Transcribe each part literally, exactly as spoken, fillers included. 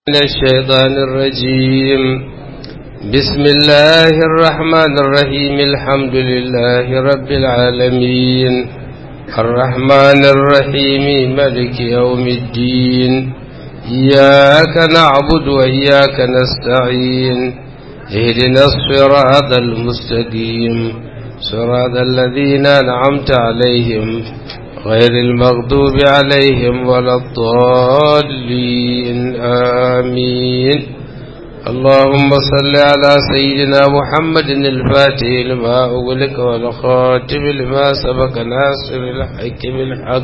من الشيطان الرجيم. بسم الله الرحمن الرحيم. الحمد لله رب العالمين الرحمن الرحيم مالك يوم الدين. إياك نعبد وإياك نستعين. اهدنا الصراط المستقيم صراط الذين أنعمت عليهم غير المغضوب عليهم ولا الضالين. آمين. اللهم صل على سيدنا محمد الفاتح لما أغلق والخاتم لما سبق ناصر الحق بالحق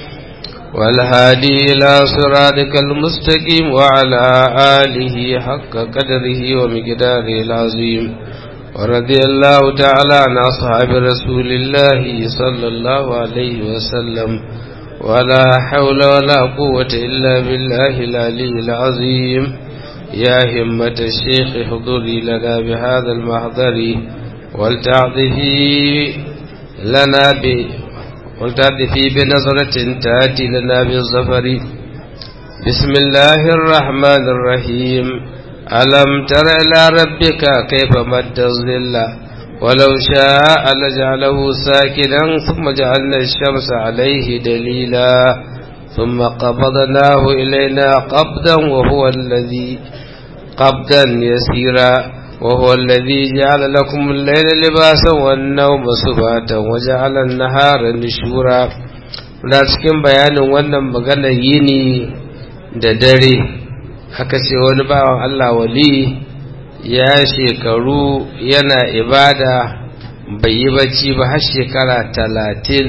والهادي إلى صراطك المستقيم وعلى آله حق قدره ومقداره العظيم. ورضي الله تعالى عن أصحاب رسول الله صلى الله عليه وسلم ولا حول ولا قوة إلا بالله العلي العظيم. يا همة الشيخ احضري لنا بهذا المحضر ولتعطفي لنا ب ولتعطفي بنظرة تأتي لنا بالظفر. بسم الله الرحمن الرحيم. ألم تر إلى ربك كيف مد الظل ولو شاء لجعله ساكنا ثم جعلنا الشمس عليه دليلا ثم قبضناه إلينا قبضا وهو الذي قبضا يسيرا وهو الذي جعل لكم الليل لباسا والنوم سباتا وجعل النهار نشورا. لا cikin bayanin wannan magana yini da dare aka ce wani bawan Allah wali ya shekaru yana ibada bai yi bacci ba har shekara talatin,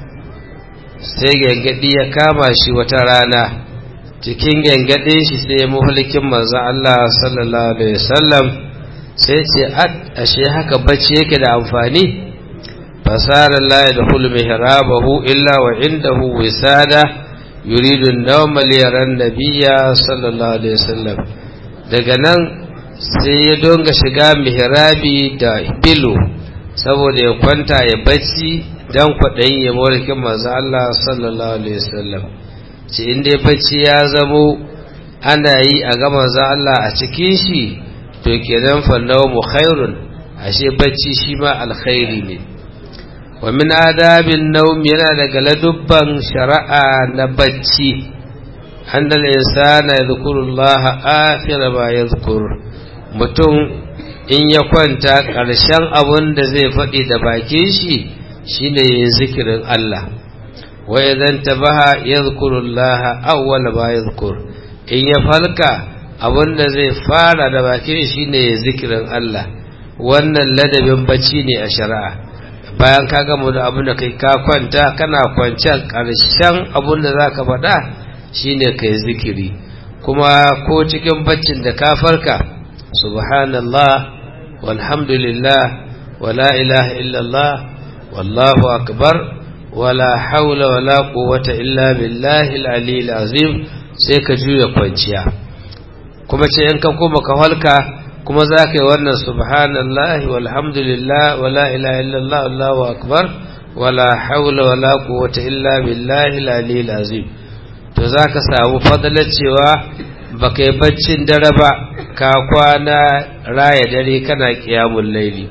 sai gangadi ya kama shi wata rana. Cikin gangadin shi sai muhlikin manzon Allah sallallahu alaihi wasallam sai ce ashe haka bacci yake da amfani. fasara la yadkhulu mihrabahu illa wa indahu wisada yuridu an-nawma liyaran nabiyya sallallahu alaihi wasallam. daga nan sai ya donga shiga mihrabi da filo saboda ya kwanta ya bacci dan kwadayin ya mulkin manzo Allah sallallahu alaihi wasallam. ce inda bacci ya zamo ana yi a ga manzo Allah a cikin shi to kenan fa nawmu khairun, ashe bacci shi ma alkhairi ne. wa min adabin nawm yana daga ladubban shari'a na bacci annal insana yadhkurullaha akhir ma yadhkur. mutum in ya kwanta ƙarshen abun da zai faɗi da bakin shi shine yin zikirin Allah. wa idan tabaha yadhkurullaha awwal ma yadhkur. in ya falka abun da zai fara da bakin shi shine zikirin Allah. wannan ladabin bacci ne a shari'a. bayan ka gama da abin da kai ka kwanta kana kwancen ƙarshen abin da za ka faɗa shine kai zikiri. kuma ko cikin baccin da ka farka subhanallah walhamdulillah wala ilaha illallah wallahu akbar wala haula wala quwwata illa billahi al-aliyyil azim sai ka juya kwanciya. kuma ce in ka koma ka halka kuma za ka yi wannan subhanallah walhamdulillah wala ilaha illallah wallahu akbar wala haula wala quwwata illa billahi al-aliyyil azim. to za ka samu fadalar cewa ba kai baccin dare ba ka kwana raya dare kana qiyamul layli.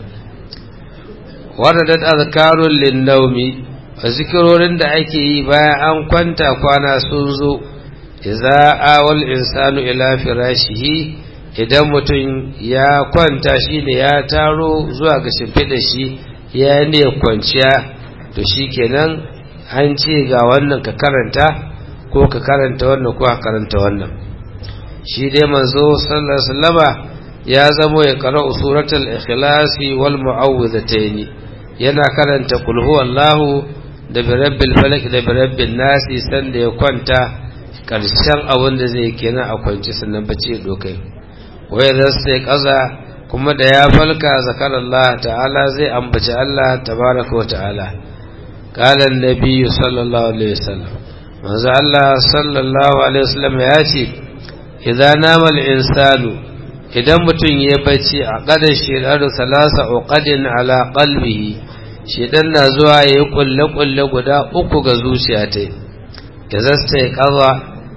waradat azkarun lin-nawmi, zikirorin da ake yi bayan an kwanta kwana sun zo. idza awal insanu ila firashihi, idan mutum ya kwanta shine ya taro zuwa ga shimfiɗa shi ya ne kwanciya, to shikenan an ce ga wannan ka karanta ko ka karanta wannan ko ka karanta wannan. shi dai manzo sallallahu alaihi wasallama ya zamo ya qara'u suratul ikhlasi wal mu'awwidhatayn, yana karanta qul huwallahu da birabbil falaq da birabbin nasi sanda ya kwanta karshen abin da zai kenan a kwanci sannan bace dokai. wai da sai kaza kuma da ya falka zakarallah ta'ala zai ambaci Allah tabaraka wa ta'ala. qala an-nabi sallallahu alaihi wasallam, manzo Allah sallallahu alaihi wasallam ya ce idan nama al-insanu, idan mutum ya bacci a qadar shiraru salasa uqadin ala qalbihi, shedan na zuwa yayi kulle kulle guda uku ga zuciya ta. ya zasta kaza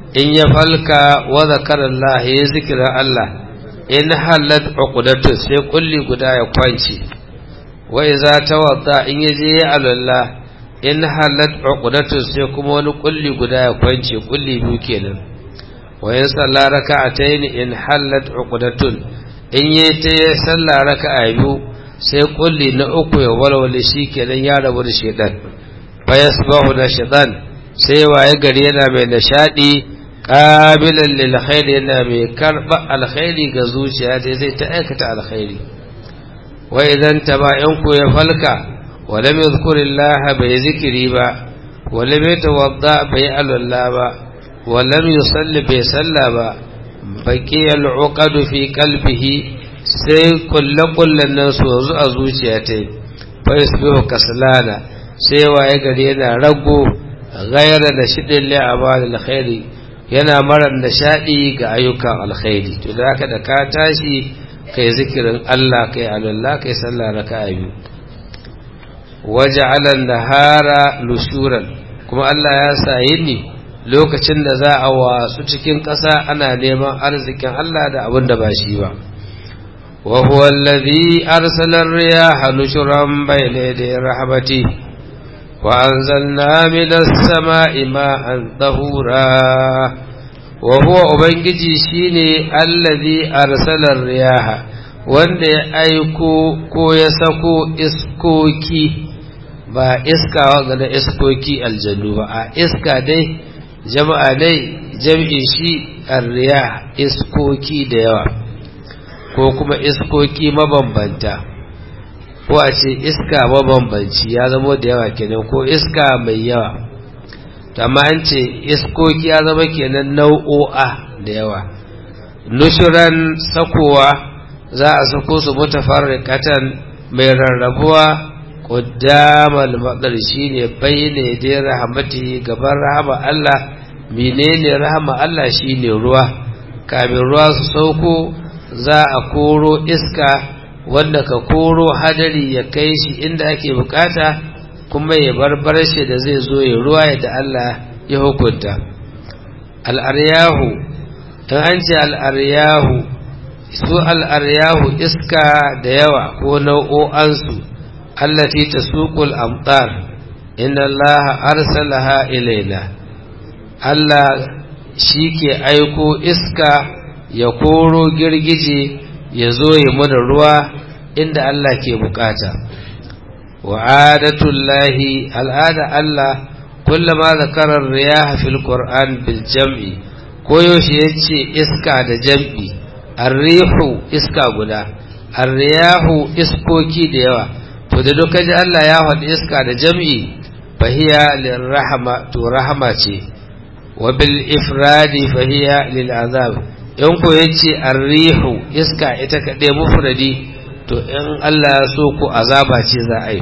in ya falka wa zakarallah ya zikira Allah in halat uqdatu sai kulli guda ya kwanci wa idza tawadda in yaje ya alalla in halat uqdatu sai kuma wani kulli guda ya kwance kulli biyu kenan wa in salla raka'atayn in halat uqdatun in yayi ta salla raka'a biyu sai kulli na uku ya walwale shi kenan ya rabu da shedan fa yasbahu da shedan sai waye gari yana mai nishadi qabilan lil khair yana mai karba alkhairi ga zuciya dai zai ta aikata alkhairi wa idan taba'in ku ya falka wa lam yadhkurillaha bai zikiri ba wa lam yatawadda bai alalla ba wa lam yusalli bai salla ba baqiya al'uqad fi qalbihi sai kullakullan nan su yanzu a zuciya ta fa yasbihu kaslana sai waye gari yana rago ghayra da shidin li amal alkhairi yana marar nishadi ga ayyukan alkhairi to da haka da ka tashi kai zikirin Allah kai Allah kai sallah raka'a biyu waja'ala an-nahara lushuran kuma Allah ya sa yini lokacin da za a wasu cikin ƙasa ana neman arzikin Allah da abin da ba shi ba wa huwa alladhi arsala ar-riyaha nushran bayna yaday rahmatihi wa anzalna minas sama'i ma'an tahura wa huwa ubangiji shine allazi arsala riyaha wanda ya aiko ko ya sako iskoki ba iska wanda da iskoki aljannu ba a iska dai jama'a dai jam'in shi ar-riyah iskoki da yawa ko kuma iskoki mabambanta ko a ce iska mabambanci ya zama da yawa kenan ko iska mai yawa amma an ce iskoki ya zama kenan nau'o'a da yawa nushuran sakowa za a sako su mutafarriqatan mai rarrabuwa qaddamal madar shine bayyane da rahmati gaban rahama Allah menene rahama Allah shine ruwa kamin ruwa su sauko za a koro iska wanda ka koro hadari ya kai shi inda ake bukata kuma ya barbar shi da zai zo ya ruwa yadda Allah ya hukunta al'aryahu don an ce al'aryahu su al'aryahu iska da yawa ko nau'o'ansu allati tasuqul amtar inna Allah arsalaha ilaina Allah shi ke aiko iska ya koro girgije ya zo ya mana ruwa inda Allah ke bukata وعادة الله العادة الله كلما ذكر الرياح في القرآن بالجمع كويوش يتشي إسكا دا جمعي الريح إسكا قدا الرياح إسكوكي ديوا فددوك جاء الله ياهد إسكا دا جمعي فهي للرحمة تو رحمة وبالإفراد فهي للعذاب ينكو يتشي الريح إسكا إتكا دي مفردي to in Allah ya so ku azaba ce za a yi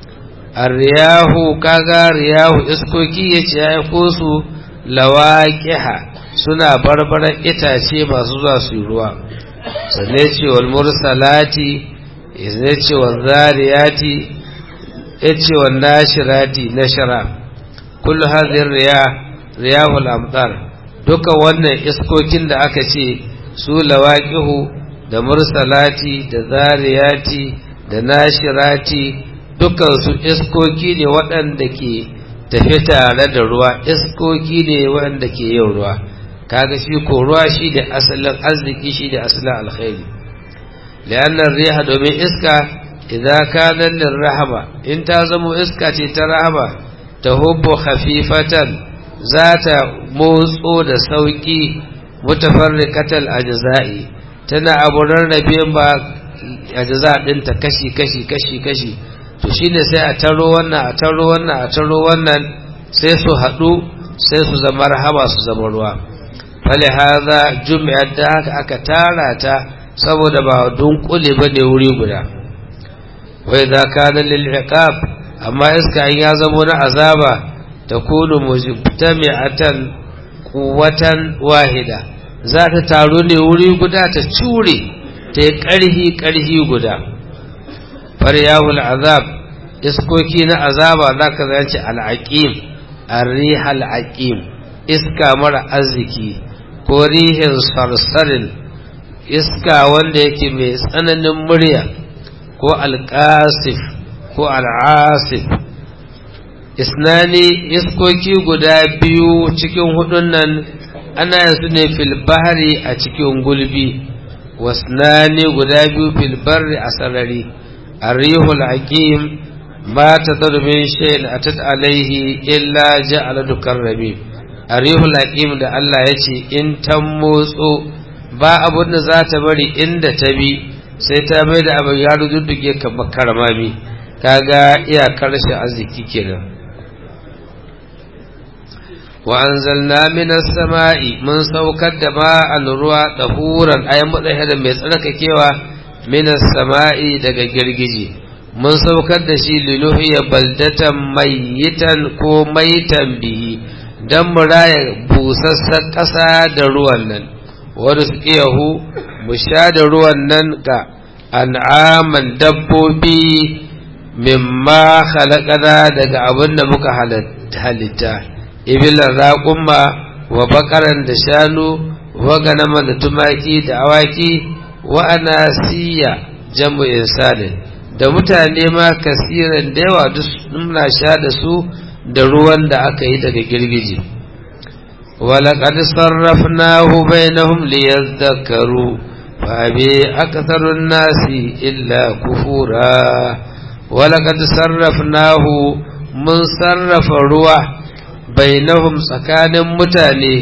arriyahu kaga riyahu iskoki yace ya ko su lawaqiha suna barbaran itace masu zuwa su ruwa sanne ce wal mursalati izne ce wal zariyati yace wal nashirati nashara kullu hadhihi riyah riyahul amtar duka wannan iskokin da aka ce su lawaqihu da mursalati da zariyati da nashirati dukansu iskoki ne waɗanda ke tafi tare da ruwa iskoki ne waɗanda ke yin ruwa kaga shi ko ruwa shi da asalin arziki shi da asalin alkhairi li'annar riha domin iska idan kana lirrahama in ta zama iska ce ta rahama ta hubbu khafifatan za ta motso da sauki mutafarriqatal ajza'i tana abu rarrabe ba a jaza ɗinta kashi kashi kashi kashi to shine sai a taro wannan a taro wannan a taro wannan sai su haɗu sai su zama rahama su zama ruwa fali haza jumi'ar da haka aka tara ta saboda ba dunkule ba ne wuri guda wai za ka na lil'iqab amma iska in ya zama na azaba ta kunu mujtami'atan quwwatan wahida za ta taru ne wuri guda ta cure ta yi ƙarhi ƙarhi guda faryahul azab iskoki na azaba za ka zance al'aqim arrihal aqim iska mara arziki ko rihin sarsarin iska wanda yake mai tsananin murya ko alƙasif ko al'asif. Isnani iskoki guda biyu cikin hudun nan ana yanzu ne filbahari a cikin gulbi, wasnani guda biyu filbari a sarari. Arihul aqim ma ta min shay'in atat alaihi illa ja'ala dukar rabi. Arihul aqim da Allah ya ce in ta motso ba abun da za ta bari inda ta bi sai ta mai da abin ya rududduge kamar karamami, kaga iyakar shi arziki kenan. Wa anzalna minas sama'i mun saukar da ma'an ruwa dahuran ayan mutsahe mai tsarkakewa minas sama'i daga girgije, mun saukar da shi linuhiya baldatan mayyitan ko maitan bihi dan mu raya busassar ƙasa da ruwan nan, wani su iyahu mu sha da ruwan nan ga an'aman dabbobi mimma khalaqana daga abin da muka halitta, ibilan raƙumma wa bakaran da shanu wa ganama da tumaki da awaki wa anasiya jamu insanin da mutane ma kasiran da yawa duk muna sha da su da ruwan da aka yi daga girgije. ولقد صرفناه بينهم ليذكروا فأبي أكثر الناس إلا كفورا. ولقد صرفناه من صرف الروح بينهم سكان متاني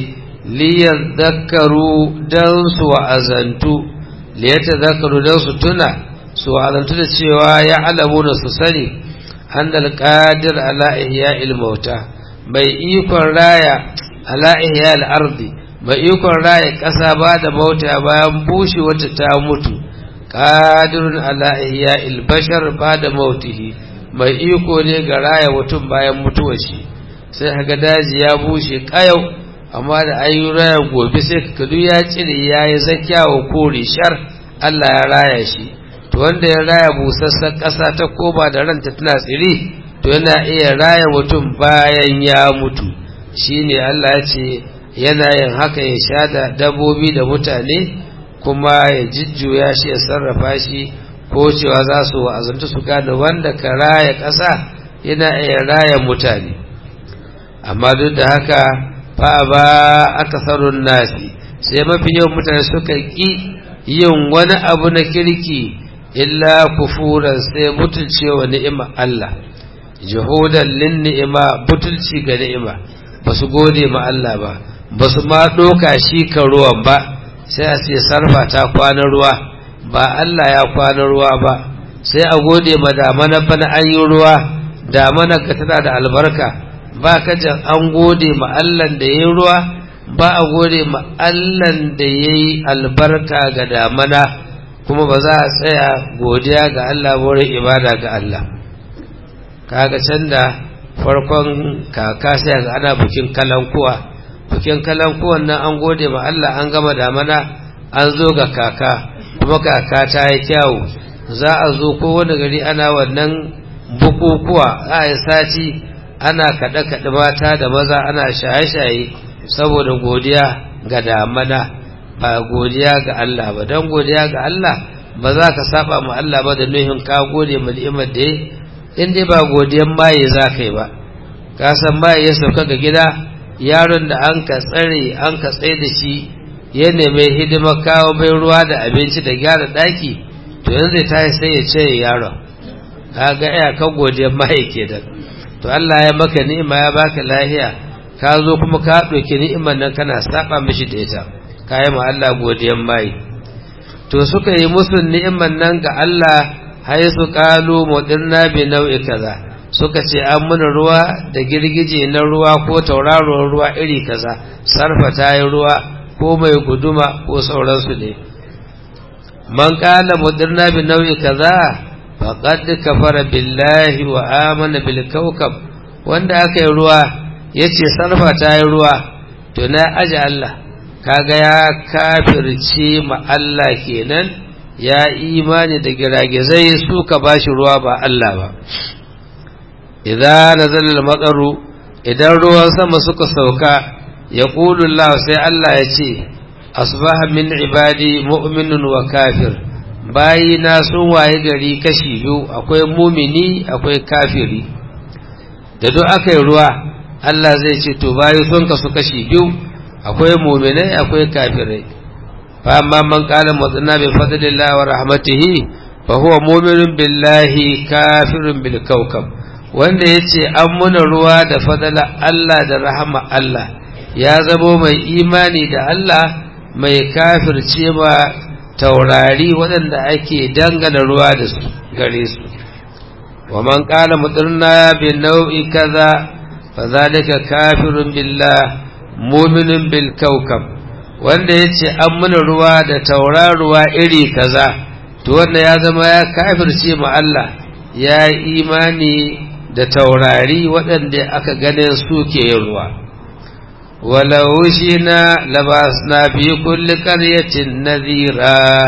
ليذكروا دنس وأزنتوا ليتذكروا دنس تنا سوى أزنتوا لتشيوا يعلمون سسني أن القادر على إحياء الموتى بيئيكم رايا ala ihyal ardi mai ikon raya ƙasa ba da mauta bayan bushe wata ta mutu, qadirun ala ihya'il bashar ba da mautihi mai iko ne ga raya mutum bayan mutuwar shi. Sai haka daji ya bushe kayau amma da ayi raya gobe sai ka kadu ya cire yayi zakyawa kore shar, Allah ya raya shi. To wanda ya raya busassar ƙasa ta koba da ranta tana tsiri to yana iya raya mutum bayan ya mutu. Shi ne Allah ya ce yana yin haka ya sha da dabbobi da mutane kuma ya jujjuya shi ya sarrafa shi, ko cewa za su wa'azantu su gane wanda ka raya ƙasa yana iya raya mutane. Amma duk da haka fa ba akasarun nasi sai mafi yawan mutane suka ƙi yin wani abu na kirki illa kufuran sai butulcewa ni'ima Allah, juhudan lin ni'ima butulci ga ni'ima, ba su gode ma Allah ba, ba su ma ɗoka shi ka ruwan ba, sai a ce sarfa ta kwana ruwa ba Allah ya kwana ruwa ba, sai a gode ma damana bana an yi ruwa, damana ka tana da albarka, ba ka jan an gode ma Allah da ya yi ruwa, ba a gode ma Allah da ya yi albarka ga damana, kuma ba za a tsaya godiya ga Allah wurin ibada ga Allah. Kaga can da farkon kaka sai ga ana bikin kalankuwa, bikin kalankuwan nan an gode ma Allah an gama damana an zo ga kaka, kuma kaka ta yi kyawu, za a zo kowane gari ana wannan bukukuwa a yi sati ana kaɗe-kaɗe mata da maza ana shaye-shaye saboda godiya ga damana ba godiya ga Allah ba. don godiya ga Allah ba za ka saba ma Allah ba da nuhin ka gode ma ni'imar da in dai ba godiyan maye za ka yi ba. Ka san maye ya sauka ga gida, yaron da an ka tsare an ka tsaye da shi ya nemi hidimar kawo mai ruwa da abinci da gyara ɗaki, to yanzu zai tashi sai ya ce yaron, ka ga iya kan godiyan maye ke da. To Allah ya maka ni'ima ya baka lahiya, ka zo kuma ka ɗauki ni'imar nan kana saba mishi da ita, ka yi ma Allah godiyan maye. To suka yi musu ni'imar nan ga Allah, haisu qalu mudirna bi nau'i kaza, suka ce an muna ruwa da girgije na ruwa ko tauraron ruwa iri kaza, sarfa ta yi ruwa ko mai guduma ko sauransu ne. Man qala mudirna bi nau'i kaza faqad kafara billahi wa amana bil kawkab, wanda aka yi ruwa yace sarfa ta yi ruwa to na aje Allah, kaga ya kafirce ma Allah kenan, ya imani da giragizai suka bashi ruwa ba Allah ba. Idan nazala al-mataru, idan ruwan sama suka sauka yaqulu Allah sai Allah ya ce asbaha min ibadi mu'minun wa kafir, bayina sun waye gari kashi biyu, akwai mumini akwai kafiri. Da duk aka yi ruwa Allah zai ce to bayi sun kasu kashi biyu, akwai muminai akwai kafirai. fa amma man qala mu'minna bi fadlillahi wa rahmatihi fa huwa mu'minun billahi kafirun bil kawkab, wanda yace an muna ruwa da fadala Allah da rahama Allah ya zamo mai imani da Allah, mai kafirce ba taurari waɗanda ake dangana ruwa da su gare su. wa man qala mutirna bi nau'i kaza fa zalika kafirun billah mu'minun bil kawkab, wanda yace an muna ruwa da tauraruwa iri kaza to wanda ya zama ya kafirce ma Allah, ya imani da taurari waɗanda aka ganin su ke yin ruwa. walau shina labasna fi kulli qaryatin nadhira,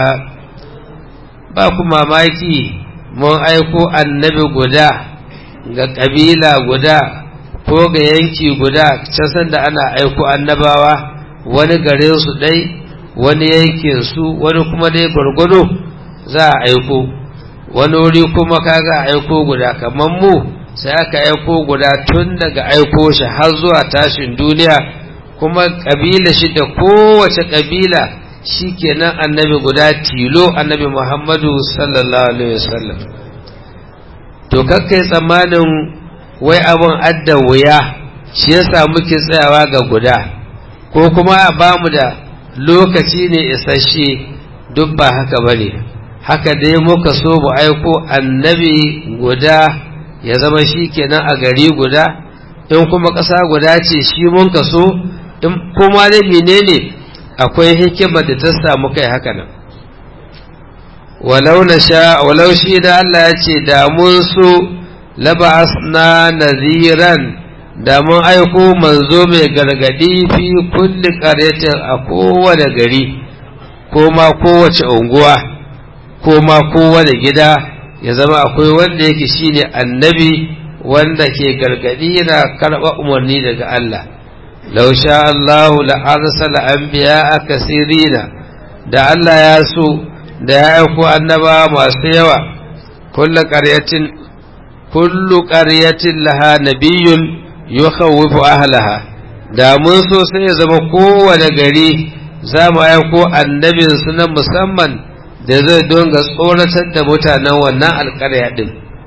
ba ku mamaki mun aiko annabi guda ga kabila guda ko ga yanki guda, can sanda ana aiko annabawa wani gare su dai wani yankin su wani kuma dai gurgudu za a aiko, wani wuri kuma kaga aiko guda. kamar mu sai aka aiko guda tun daga aiko shi har zuwa tashin duniya, kuma kabila shi da kowace kabila shi kenan annabi guda tilo, annabi Muhammadu sallallahu alaihi wasallam. to kakkai tsammanin wai abun adda wuya shi yasa muke tsayawa ga guda, ko kuma a bamu da lokaci ne isasshe, duk ba haka bane. haka dai muka so mu aiko annabi guda ya zama shi kenan a gari guda, in kuma ƙasa guda ce shi mun ka so, in kuma dai menene akwai hikimar da ta samu kai haka nan. walau nasha walau shi da Allah ya ce da mun so laba'asna naziran, da mun aiko manzo mai gargadi fi kulli qaryatin, a kowane gari ko ma kowace unguwa ko ma kowane gida ya zama akwai wanda yake shine annabi wanda ke gargadi yana karɓa umarni daga Allah. law sha Allahu la arsala anbiya'a kasirina, da Allah ya so da ya aiko annaba masu yawa. kullu qaryatin kullu qaryatin laha nabiyyun yukhawwifu ahlaha, da mun so sai ya zama kowane gari za mu aiko annabin su na musamman da zai donga tsoratar da mutanen wannan alƙarya din.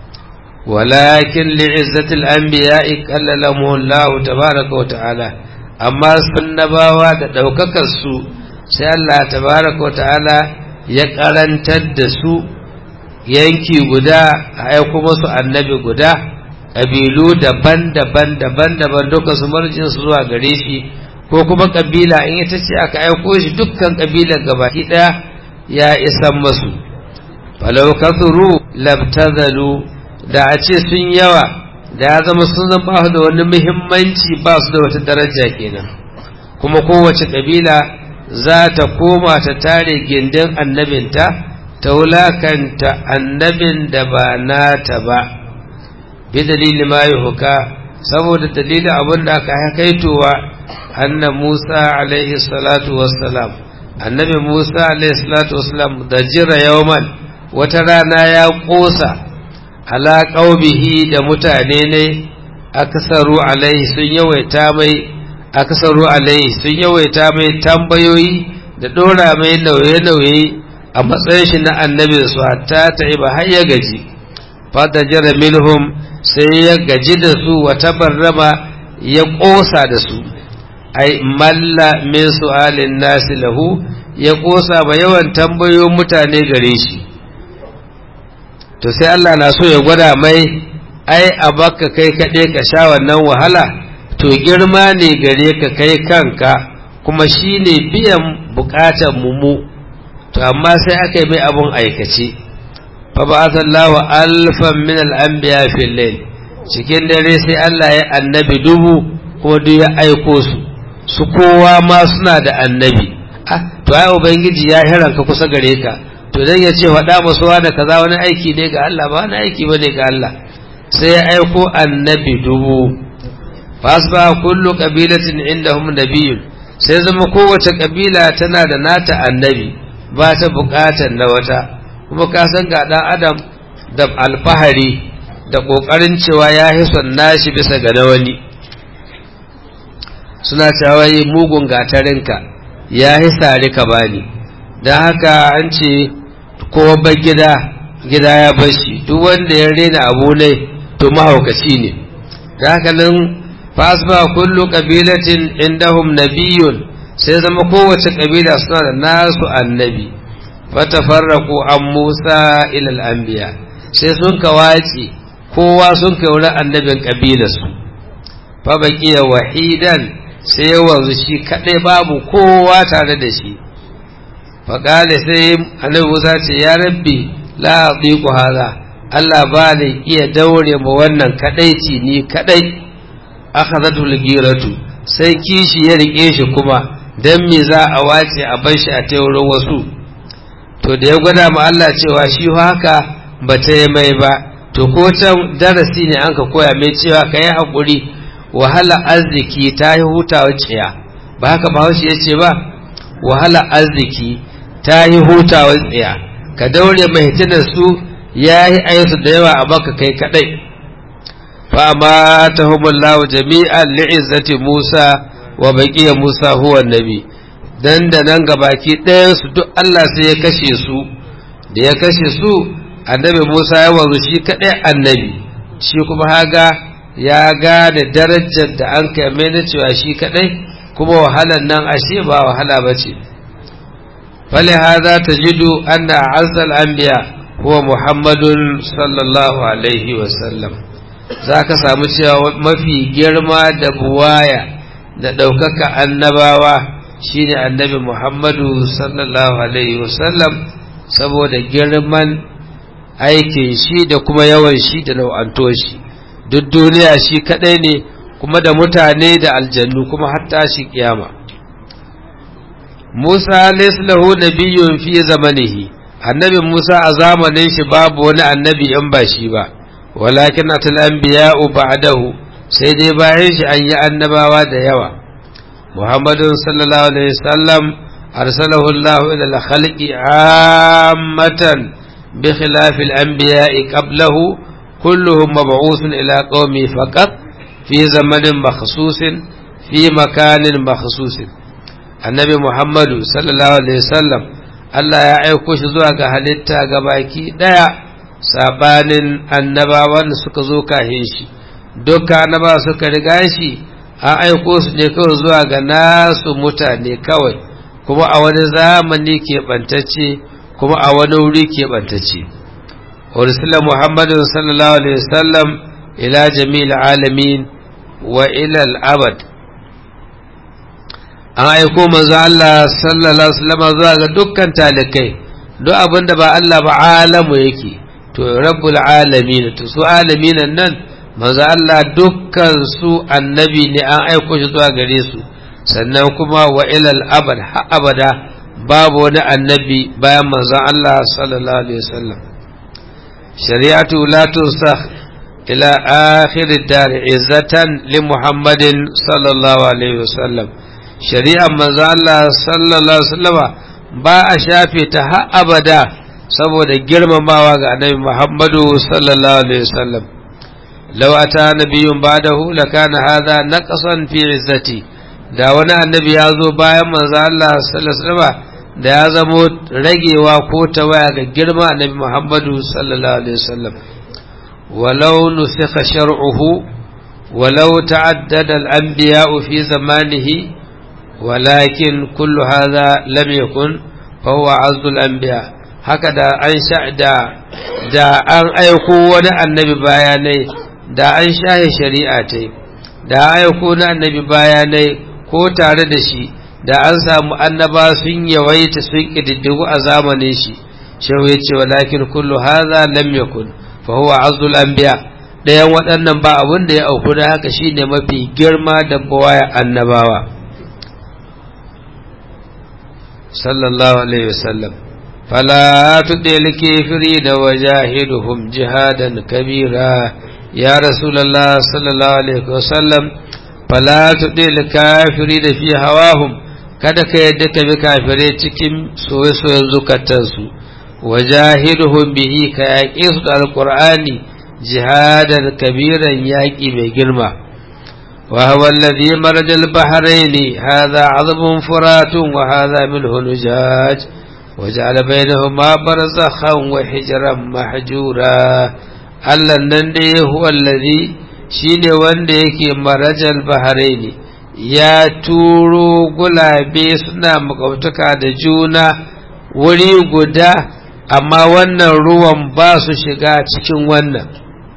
walakin li'izzatil anbiya'i qallalamu Allah tabaaraka wa ta'ala, amma sunnabawa da daukakar su sai Allah tabaaraka wa ta'ala ya karantar da su yanki guda a aiko musu annabi guda, kabilu daban-daban daban-daban duka su marjin su zuwa gare shi, ko kuma kabila in ita ce aka aiko shi dukkan kabilar gabaki daya ya isan masu. falau kathuru labtazalu, da a ce sun yawa da ya zama sun zama da wani muhimmanci, ba su da wata daraja kenan, kuma kowace kabila za ta koma ta tare gindin annabinta ta wulakanta annabin da ba nata ba. bi dalili ma yuhka, saboda dalilin abin da aka hakaitowa anna Musa alaihi salatu wassalam, annabi Musa alaihi salatu wassalam da jira yawman, wata rana ya kosa ala qaubihi da mutane ne, aksaru alaihi sun yawaita mai aksaru alaihi sun yawaita mai tambayoyi da dora mai nauye-nauye a matsayin shi na annabi su, hatta ta iba har ya gaji. fata jira minhum, sai ya gaji da su, wa tabarrama ya kosa da su, ai malla min su'alin nasi lahu, ya kosa ba yawan tambayoyin mutane gare shi. to sai Allah na so ya gwada mai ai a baka kai kaɗai ka sha wannan wahala, to girma ne gare ka kai kanka, kuma shine biyan bukatar mu. to amma sai aka yi mai abun aikace. fa ba'athallahu alfan min al-anbiya fil layl, cikin dare sai Allah ya annabi dubu kuma duk ya aiko su su kowa ma suna da annabi. ah to ai ubangiji ya hiranka kusa gare ka, to dan ya ce faɗa musu wa da kaza wani aiki ne ga Allah, ba wani aiki bane ga Allah. sai ya aiko annabi dubu. fasba kullu qabilatin indahum nabiyyun sai zama kowace kabila tana da nata annabi ba ta bukatar na wata kuma ka san ga dan adam da alfahari da kokarin cewa ya hison nashi bisa ga na wani suna cewa yi mugun gatarinka ya hisari ka bani dan haka an ce kowa ba gida gida ya bashi duk wanda ya rena abu ne to mahaukaci ne da haka nan fasba kullu qabilatin indahum nabiyyun sai zama kowace kabila suna da nasu annabi fatafarraqu an Musa ila al-anbiya sai sun kawaci kowa sun kai wurin annabin kabilarsu fa baqiya wahidan sai ya wanzu shi kadai babu kowa tare da shi fa kale sai annabi Musa ce ya rabbi la atiqu hadha Allah ba ne iya daure mu wannan kadaici ni kadai akhadhatul giratu sai kishi ya rike shi kuma dan me za a wace a bar shi a taurin wasu to da ya gwada mu Allah cewa shi haka ba ta yi mai ba to ko can darasi ne an ka koya mai cewa kai hakuri wahala arziki ta yi hutawa tsiya ba haka ba haushi yace ba wahala arziki ta yi hutawa tsiya ka daure mai hitinar su yayi ayyuka da yawa a baka kai kadai فأماتهم الله جميعا لعزة موسى وبقي موسى هو النبي dan da nan gabaki ɗayan su duk Allah sai ya kashe su da ya kashe su annabi Musa ya wanzu shi kaɗai annabi shi kuma haga ya gane darajar da an kai mai na cewa shi kaɗai kuma wahalan nan ashe ba wahala ba ce fali haza tajidu anna azzal anbiya huwa muhammadun sallallahu alaihi wasallam za ka samu cewa mafi girma da buwaya da ɗaukaka annabawa shine annabi Muhammadu sallallahu alaihi wasallam saboda girman aikin shi da kuma yawan shi da nau'anto shi duk duniya shi kadai ne kuma da mutane da aljannu kuma hatta shi kiyama Musa laysa lahu nabiyyun fi zamanihi annabi Musa a zamanin shi babu wani annabi in ba shi ba walakin atal anbiya'u ba'dahu sai dai bayan shi an yi annabawa da yawa Muhammadun sallallahu alaihi wasallam arsalahu Allah ila al-khalqi ammatan bi khilaf al-anbiya'i qablahu kulluhum mab'uthun ila qaumi faqat fi zamanin makhsusin fi makanin makhsusin annabi Muhammadu sallallahu alaihi wasallam Allah ya aiko shi zuwa ga halitta gabaki daya sabanin annabawan da suka zo kahin shi dukkan annabawa suka riga shi an aiko su ne kawai zuwa ga nasu mutane kawai kuma a wani zamani keɓantacce kuma a wani wuri keɓantacce ursula muhammadin sallallahu alaihi wasallam ila jami'il alamin wa ila al-abad an aiko manzo Allah sallallahu alaihi wasallam zuwa ga dukkan talikai duk abinda ba Allah ba alamu yake to rabbul alamin to su alamin nan manzo Allah dukkan su annabi ne an aiko shi zuwa gare su sannan kuma wa ilal abad ha abada babu wani annabi bayan manzo Allah sallallahu alaihi wasallam shari'atu la tusakh ila akhir ad-dar izzatan li muhammadin sallallahu alaihi wasallam shari'ar manzo Allah sallallahu alaihi wasallam ba a shafe ta ha abada saboda girmamawa ga annabi Muhammadu sallallahu alaihi wasallam law ata nabiyyun ba'dahu lakana hadha naqsan fi izzati da wani annabi ya zo bayan manzo Allah sallallahu alaihi wasallam da ya zamo ragewa ko tawaya ga girma annabi Muhammadu sallallahu alaihi wasallam walau nusikha shar'uhu walau ta'addada al-anbiya'u fi zamanihi walakin kullu hadha lam yakun fa huwa azdul anbiya' haka da an sha da da an aiko wani annabi bayanai da an shahe shari'a ta da aiko na annabi bayanai ko tare da shi da an samu annaba sun yawaita sun kididdigu a zamanin shi shehu ya ce walakin kullu hadha lam yakun fa huwa azul anbiya dayan waɗannan ba abin da ya auku da haka shine mafi girma da bawaya annabawa sallallahu alaihi wasallam فلا تطع الكافرين وجاهدهم جهادا كبيرا يا رسول الله صلى الله عليه وسلم fala tudil kafirin fi hawahum kada ka yadda ka bi kafirai cikin soye-soyen zukatansu wajahidhum bihi ka yaƙi su da alqur'ani jihadan kabiran yaƙi mai girma wa huwa alladhi marajal bahraini hadha 'azbun furatun wa hadha milhun ujaj waja'ala bainahuma barzakhan wa hijran mahjura Allah nan dai huwa alladhi shine wanda yake marajal bahraini ya turo gulabe suna makautaka da juna wuri guda amma wannan ruwan ba su shiga cikin wannan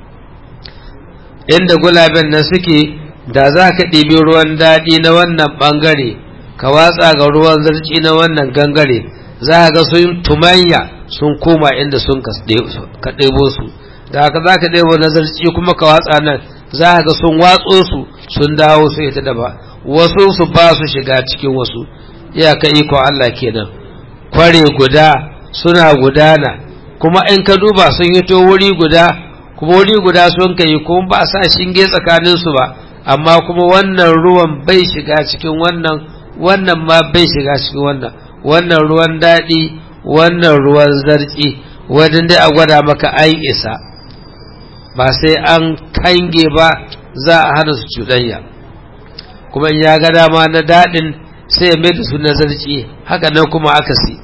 inda gulaben nan suke da za ka ɗibi ruwan daɗi na wannan ɓangare ka watsa ga ruwan zarci na wannan gangare za ga sun tumanya sun koma inda sun ka ɗebo su da haka za ka ɗebo na zarci kuma ka watsa nan za ga sun watso su sun dawo su ita da ba wasu su ba su shiga cikin wasu iyaka iko Allah kenan kware guda suna gudana kuma in ka duba sun yi to wuri guda kuma wuri guda sun kai kuma ba sa shinge tsakanin su ba amma kuma wannan ruwan bai shiga cikin wannan wannan ma bai shiga cikin wannan wannan ruwan daɗi wannan ruwan zartsi wajen dai a gwada maka ai isa ba sai an kange ba za a hana su cuɗanya kuma in ya ga dama na daɗin sai ya mai da su na zartsi haka nan kuma aka si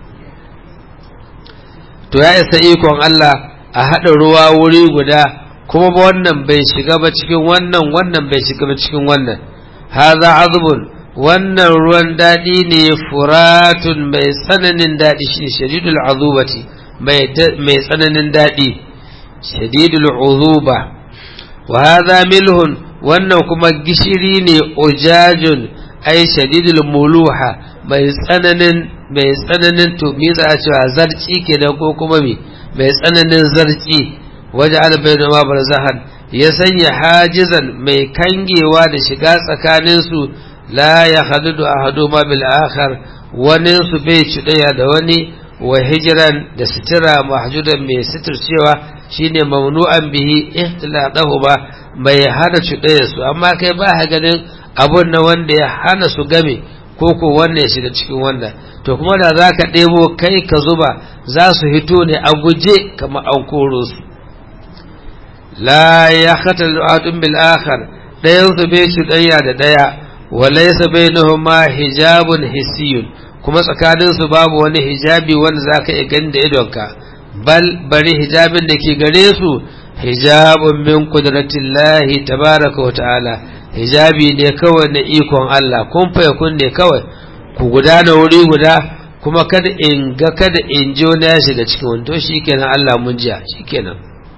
to ya isa ikon Allah a haɗa ruwa wuri guda kuma ba wannan bai shiga ba cikin wannan wannan bai shiga ba cikin wannan haza azbun wannan ruwan daɗi ne furatun mai tsananin daɗi shi shadidul azubati mai tsananin daɗi shadidul uzuba wa hadha milhun wannan kuma gishiri ne ujajun ai shadidul muluha mai tsananin mai tsananin to me za a cewa zarci kenan ko kuma me mai tsananin zarci waje albayna ma barzahan ya sanya hajizan mai kangewa da shiga tsakanin su la ya hadudu ahaduma bil akhar wani su bai cudaya da wani wa hijran da sitira mahjudan mai sitircewa shine mamnu'an bihi ihtiladahu ba bai hana cudaya su amma kai ba ha ganin abun na wanda ya hana su game ko ko wannan ya shiga cikin wannan to kuma da zaka ɗebo kai ka zuba za su hito ne a guje kamar an koro su la yakhtal adun bil akhar dayan su bai cudaya da daya walaysa bainahuma hijabun hissiyun kuma tsakanin su babu wani hijabi wanda zaka iya gani da idonka bal bari hijabin da ke gare su hijabun min qudratillahi tabaraka wa ta'ala hijabi ne kawai na ikon Allah kun fa kun ne kawai ku gudana wuri guda kuma kada in ga kada in ji wani ya shiga cikin wani to shikenan Allah mun jiya shikenan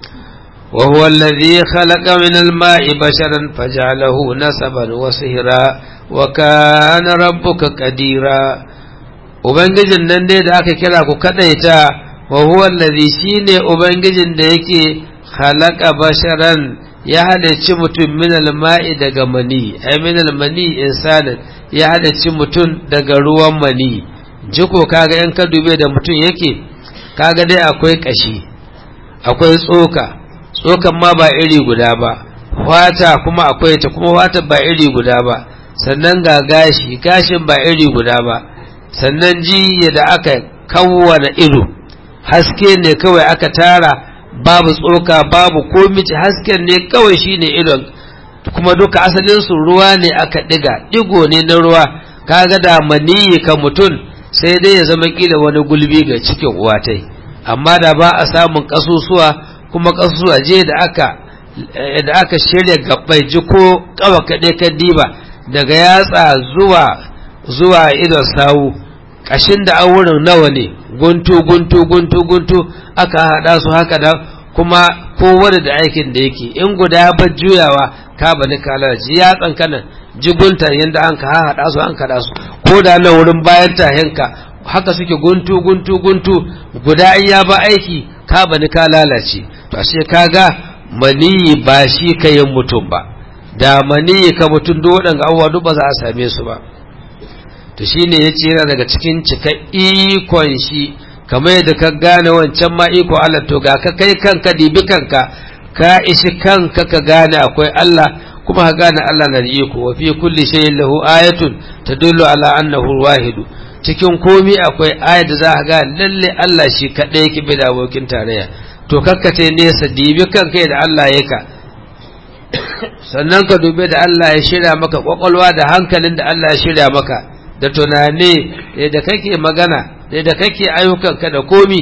wa huwa alladhi khalaqa min al-ma'i basharan faj'alahu nasaban wa sihra wa kana rabbuka qadira ubangijin nan dai da aka kira ku kadaita wa huwa alladhi shine ubangijin da yake khalaqa basharan ya halicci mutum min al-ma'i daga mani ai min al-mani insanin ya halicci mutum daga ruwan mani jiko kaga in ka dube da mutum yake kaga dai akwai kashi akwai tsoka tsokan ma ba iri guda ba fata kuma akwai ta kuma fata ba iri guda ba sannan ga gashi gashin ba iri guda ba sannan ji da aka kawwana ido haske ne kawai aka tara babu tsoka babu komai hasken ne kawai shine idon kuma duka asalin su ruwa ne aka diga digo ne na ruwa kaga da maniyi ka mutun sai dai ya zama kila wani gulbi ga cikin uwatai amma da ba a samun kasusuwa kuma kasusuwa je da aka da aka shirya gabbai ji ko kawa kade ka diba daga yatsa zuwa zuwa idon sawu kashin da awurin nawa ne guntu guntu guntu guntu aka hada su haka da kuma kowane da aikin da yake in guda ba juyawa ka bani kalaji ya tsankanan jigunta yanda an ka hada su an kada su ko da nan wurin bayan tahinka haka suke guntu guntu guntu guda in ya ba aiki ka bani ka lalace to ashe kaga maniyi ba shi kayin mutum ba da maniyi ka mutum do wadanga abuwa duk ba za a same su ba to shine yace yana daga cikin cika ikon shi kamar yadda ka gane wancan ma iko Allah to ga ka kai kanka dibi kanka ka ishi kanka ka gane akwai Allah kuma ka gane Allah na da iko wa fi kulli shay'in lahu ayatun tadullu ala annahu wahid cikin komai akwai ayat da za ka ga lalle Allah shi kadai yake bai da abokin tarayya to kakkace nesa dibi kanka da Allah yake sannan ka dube da Allah ya shirya maka kwakwalwa da hankalin da Allah ya shirya maka da tunani da kake magana da kake ayyukanka da komi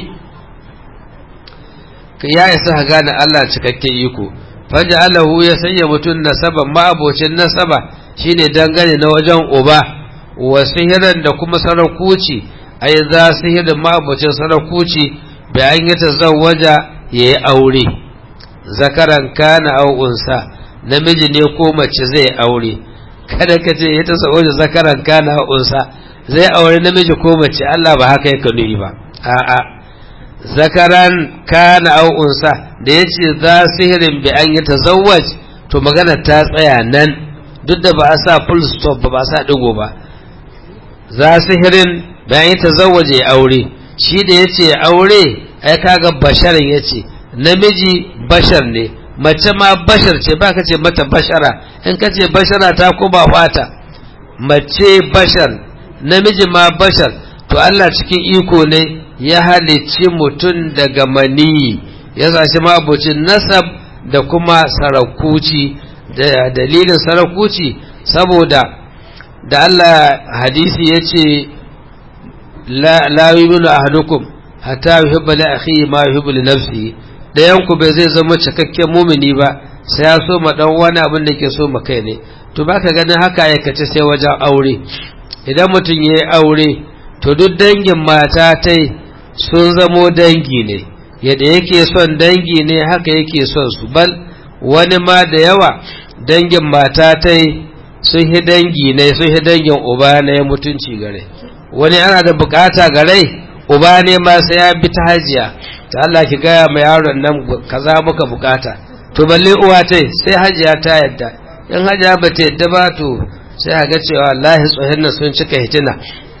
ka ya isa ka gane Allah cikakken iko faj'alahu ya sanya mutun nasaban ma'abocin nasaba shine dangane na wajen uba wa sihiran da kuma sarakuci ai za sihirin ma'abocin sarakuci bai an yi tazawwaja yayi aure zakaran kana aw unsa namiji ne ko mace zai aure kada ka ce ya tazawwaja zakaran kana aw unsa zai aure namiji ko mace Allah ba haka yake nufi ba a'a zakaran kana aw unsa da yace za sihirin bi an yatazawwaj to magana ta tsaya nan duk da ba a sa full stop ba ba a sa digo ba za sihirin bi an yatazawwaje aure shi da yace aure ai kaga basharin yace namiji bashar ne mace ma bashar ce ba ka ce mata bashara in ka ce bashara ta kuma fata mace bashar namiji ma bashar to Allah cikin iko ne ya halicci mutum daga mani ya zashi mabucin nasab da kuma sarakuci da dalilin sarakuci saboda da Allah hadisi ya ce la yuminu ahadukum hatta yuhibba li akhihi ma yuhibbu li nafsihi dayan ku bai zai zama cikakken mumini ba sai ya so ma dan wani abin da ke so ma kai ne to baka ganin haka ya kace sai wajen aure idan mutum yayi aure to duk dangin mata tai sun zamo dangi ne yadda yake son dangi ne haka yake son su bal wani ma da yawa dangin mata tai sun hi dangi ne sun hi dangin uba ne mutunci gare wani ana da bukata gare uba ne ma sai ya bi ta hajiya ta Allah ki gaya mai yaron nan kaza muka bukata to balle uwa tai sai hajiya ta yadda in hajiya ba ta yadda ba to sai ga cewa wallahi tsohin nan sun cika hitina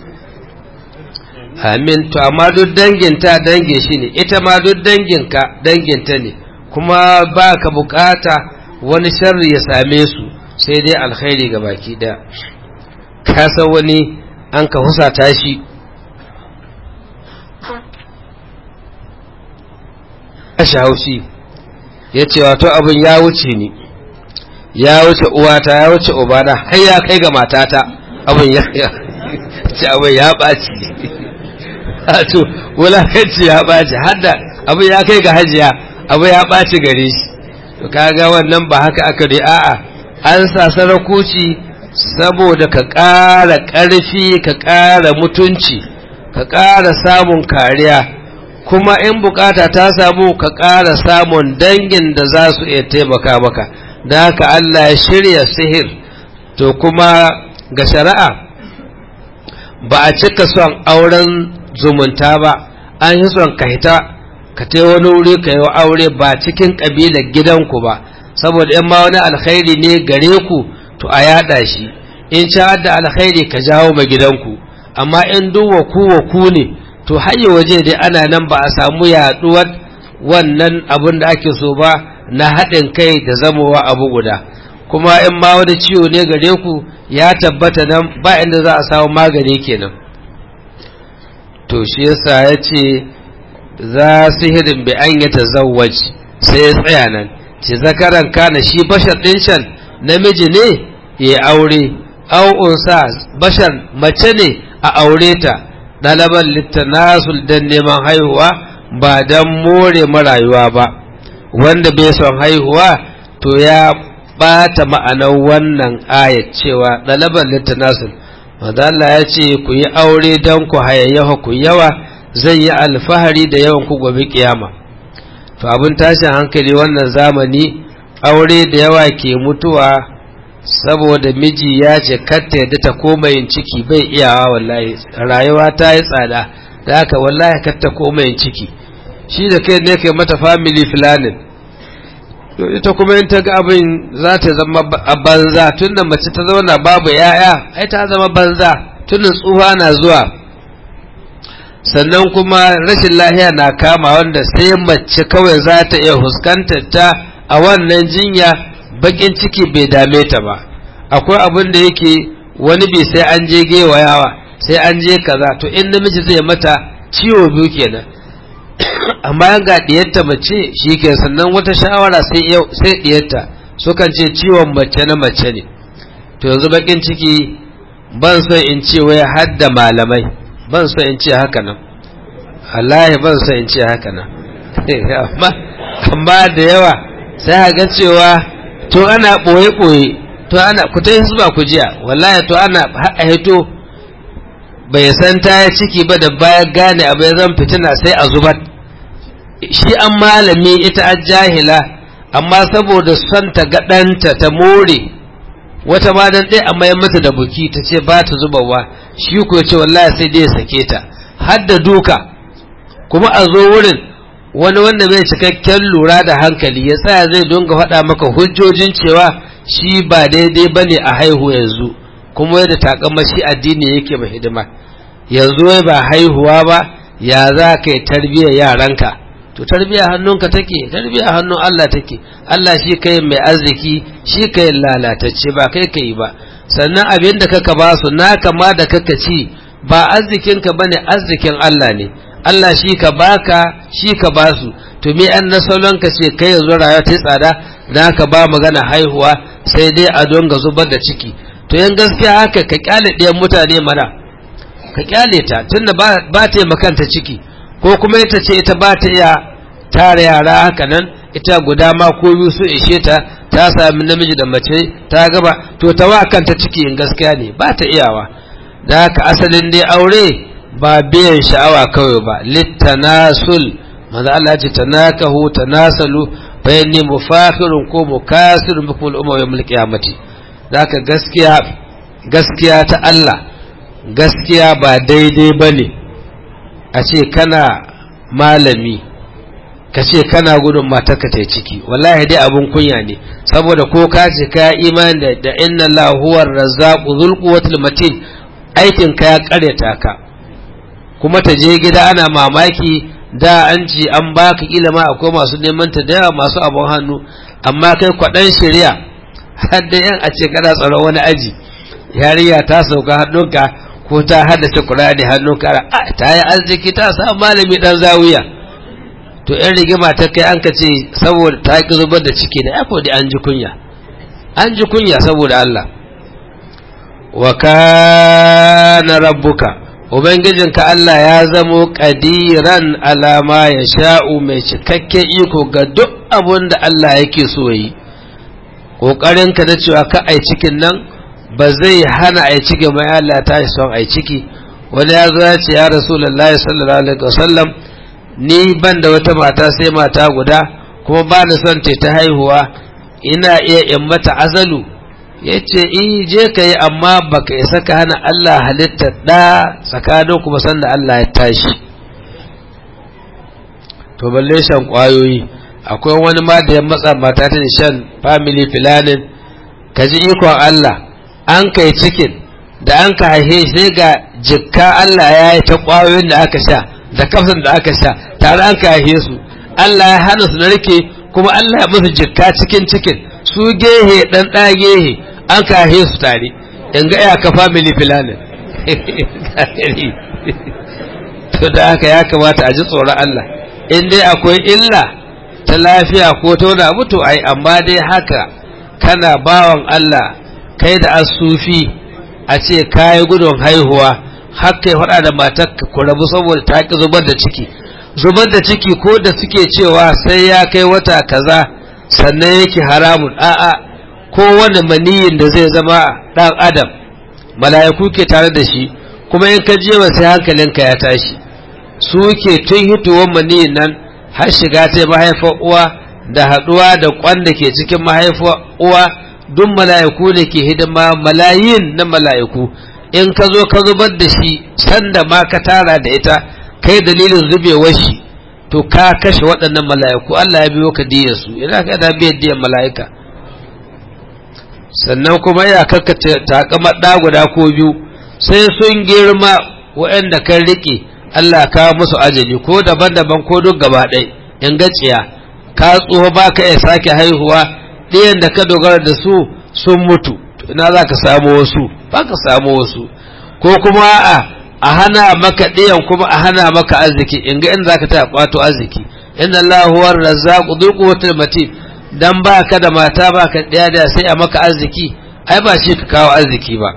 amin to amma duk danginta dangin shi ne ita ma duk danginka danginta ne kuma ba ka bukata wani sharri ya same su sai dai alkhairi ga baki daya ka san wani an ka husata shi a haushi ya ce wato abin ya wuce ni ya wuce uwata ya wuce ubana har ya kai ga matata abin ya ce abin ya ɓaci to wulakanci ya ɓaci hadda abin ya kai ga hajiya abin ya ɓaci gare shi to kaga wannan ba haka aka dai a'a an sa sarakuci saboda ka ƙara ƙarfi ka ƙara mutunci ka ƙara samun kariya kuma in bukata ta samu ka ƙara samun dangin da za su iya taimaka maka da haka Allah ya shirya sihir to kuma ga shari'a ba a cika son auren zumunta ba an yi son ka hita ka tai wani wuri ka yi aure ba cikin ƙabilar gidanku ba saboda in ma wani alkhairi ne gare ku to a yada shi in ca da alkhairi ka jawo ma gidanku amma in duwa ku wa ku ne to hayya waje dai ana nan ba a samu yaduwar wannan abin da ake so ba na haɗin kai da zamowa abu guda kuma in ma wani ciwo ne gare ku ya tabbata nan ba inda za a samu magani kenan to shi yasa ya ce za sihirin bi an yi tazawwaj sai ya tsaya nan ce zakaran kana shi bashar ɗin can namiji ne ya aure au unsa bashar mace ne a aure ta ɗalaban littanasul don neman haihuwa ba don more marayuwa ba wanda bai son haihuwa to ya ɓata ma'anar wannan ayat cewa ɗalaban littanasul wanda Allah ya ce ku yi aure don ku hayayyafa ku yawa zai yi alfahari da yawan ku gobe kiyama to abin tashin hankali wannan zamani aure da yawa ke mutuwa saboda miji ya ce katta yadda ta koma yin ciki bai iyawa wallahi rayuwa ta yi tsada da haka wallahi katta koma yin ciki shi da kai ne kai mata family planning to ita kuma in ta ga abin za ta zama a banza tunda mace ta zauna babu yaya ai ta zama banza tunda tsufa na zuwa sannan kuma rashin lahiya na kama wanda sai mace kawai za ta iya fuskantar ta a wannan jinya bakin ciki bai dame ta ba. Akwai abin da yake wani bai sai an je gewayawa sai an je kaza, to in namiji zai mata ciwo biyu kenan amma ga diyarta mace shi ke, sannan wata shawara sai sai diyarta sukan ce ciwon mace na mace ne. To yanzu bakin ciki ban so in ce wai hadda malamai, ban so in ce haka nan, wallahi ban so in ce haka nan amma amma da yawa sai ga cewa to ana boye boye, to ana ku tai su ba ku jiya, wallahi to ana a hito bai san ta ya ciki ba da baya gane abai zan fitina sai a zubar. Shi an malami ita an jahila, amma saboda son ta gaɗanta ta more wata ma dan dai amma ya mata da buki ta ce ba ta zubarwa, shi ko ce wallahi sai dai ya sake ta har da duka. Kuma a zo wurin wani wanda bai cikakken lura da hankali ya tsaya zai dunga faɗa maka hujjojin cewa shi ba daidai bane a haihu yanzu, kuma yadda takamashi addini yake mai hidima. Yanzu wai ba haihuwa ba, ya za ka yi tarbiyyar yaranka? To tarbiyyar hannunka take, tarbiyyar hannun Allah take. Allah shi kai mai arziki, shi kai lalatacce, ba kai kai ba. Sannan abin da kaka ba su naka ma da kaka ci ba arzikinka bane, arzikin Allah ne. Allah shi ka baka, shi ka ba su. To me an nasalon ka ce kai yanzu rayuwa ta tsada, naka ba magana haihuwa sai dai a donga zubar da ciki. To yan gaskiya haka ka kyale ɗayan mutane mana, ka kyale ta tunda ba ba ta yi makanta ciki, ko kuma ita ce ita ba ta iya tare yara haka nan, ita guda ma ko biyu su ishe ta, ta sami namiji da mace ta gaba, to ta wa kanta ciki in gaskiya ne ba ta iyawa. Da haka asalin dai aure ba biyan sha'awa kawai ba, littanasul, manzo Allah ce tanakahu tanasalu bayani mufakhirun ko mukasirun bikum al-umma yawm qiyamati. Da haka gaskiya gaskiya ta Allah, gaskiya ba daidai bane a ce kana malami ka ce kana gudun matarka ta ciki, wallahi dai abun kunya ne. Saboda ko ka ce ka imani da, da inna Allah huwar razzaqu dhul quwwatil matin, aikin ka ya karyata ka. Kuma ta je gida ana mamaki, da an ci an baka kila ma akwai masu neman ta da yawa masu abun hannu, amma kai kwadan shari'a har da yan a ce kana tsaron wani aji, yariya ta sauka hannunka ko ta haddace Qur'ani hannunka, ta yi arziki ta sa malami dan zawiya. To yan rigima ta kai an ka ce saboda ta ki zubar da ciki da yafo da an ji kunya, an ji kunya saboda Allah. Wa kana rabbuka, ubangijinka Allah ya zamo qadiran alama ya sha'u, mai cikakken iko ga duk abun da Allah yake so yi. Kokarin ka da cewa ka ai cikin nan ba zai hana ai ciki ba, Allah ta shi son ai ciki. Wani ya zo ya ce ya Rasulullahi sallallahu alaihi wasallam, ni ban da wata mata sai mata guda, kuma ba ni son ta haihuwa, ina iya in mata azalu? Yace eh je ka yi, amma baka isa ka hana Allah halitta da tsakanin kuma sanda Allah ya tashi. To balle shan kwayoyi, akwai wani ma da ya matsa mata ta shan family planning, kaji ikon Allah, an kai cikin da an ka haife sai ga jikka Allah ya yi ta kwayoyin da aka sha da kafsan da aka sha tare an ka haife su. Allah ya hana su narke, kuma Allah ya musu jikka cikin cikin su gehe dan da gehe an ka haife su tare. In ga ya ka family planning to da haka ya kamata a ji tsoron Allah. In dai akwai illa ta lafiya ko ta wani abu to ai, amma dai haka kana bawan Allah kai da asufi a ce kayi gudun haihuwa, har kai faɗa da matarka ku rabu saboda ta ki zubar da ciki. Zubar da ciki ko da suke cewa sai ya kai wata kaza sannan yake haramun, a'a, ko wani maniyin da zai zama ɗan adam mala'iku ke tare da shi, kuma in ka je sai hankalinka ya tashi. Su ke tun hitowar maniyin nan har shiga ta mahaifar uwa da haɗuwa da kwan da ke cikin mahaifar uwa, duk mala'iku ne ke hidima, malayin na mala'iku. In ka zo ka zubar da shi sanda ma ka tara da ita, kai dalilin zubewar shi, to ka kashe waɗannan mala'iku, Allah ya biyo ka diyar su, ina ka da biyar diyar mala'ika. Sannan kuma ya kakka takama ɗa guda ko biyu, sai sun girma waɗanda kan riƙe, Allah ka musu ajali ko daban-daban ko duk gaba ɗaya in gaciya, ka tsoho baka iya sake haihuwa ɗiyan da ka dogara da su sun mutu, ina za ka samu wasu? ba ka samu wasu. Ko kuma a a hana maka ɗiyan kuma a hana maka arziki, in ga in za ka ta kwato arziki. inna Allah huwa ar-razzaqu dhul quwwatil matin. dan ba ka da mata ba ka ɗaya da sai a maka arziki, ai ba shi ka kawo arziki ba.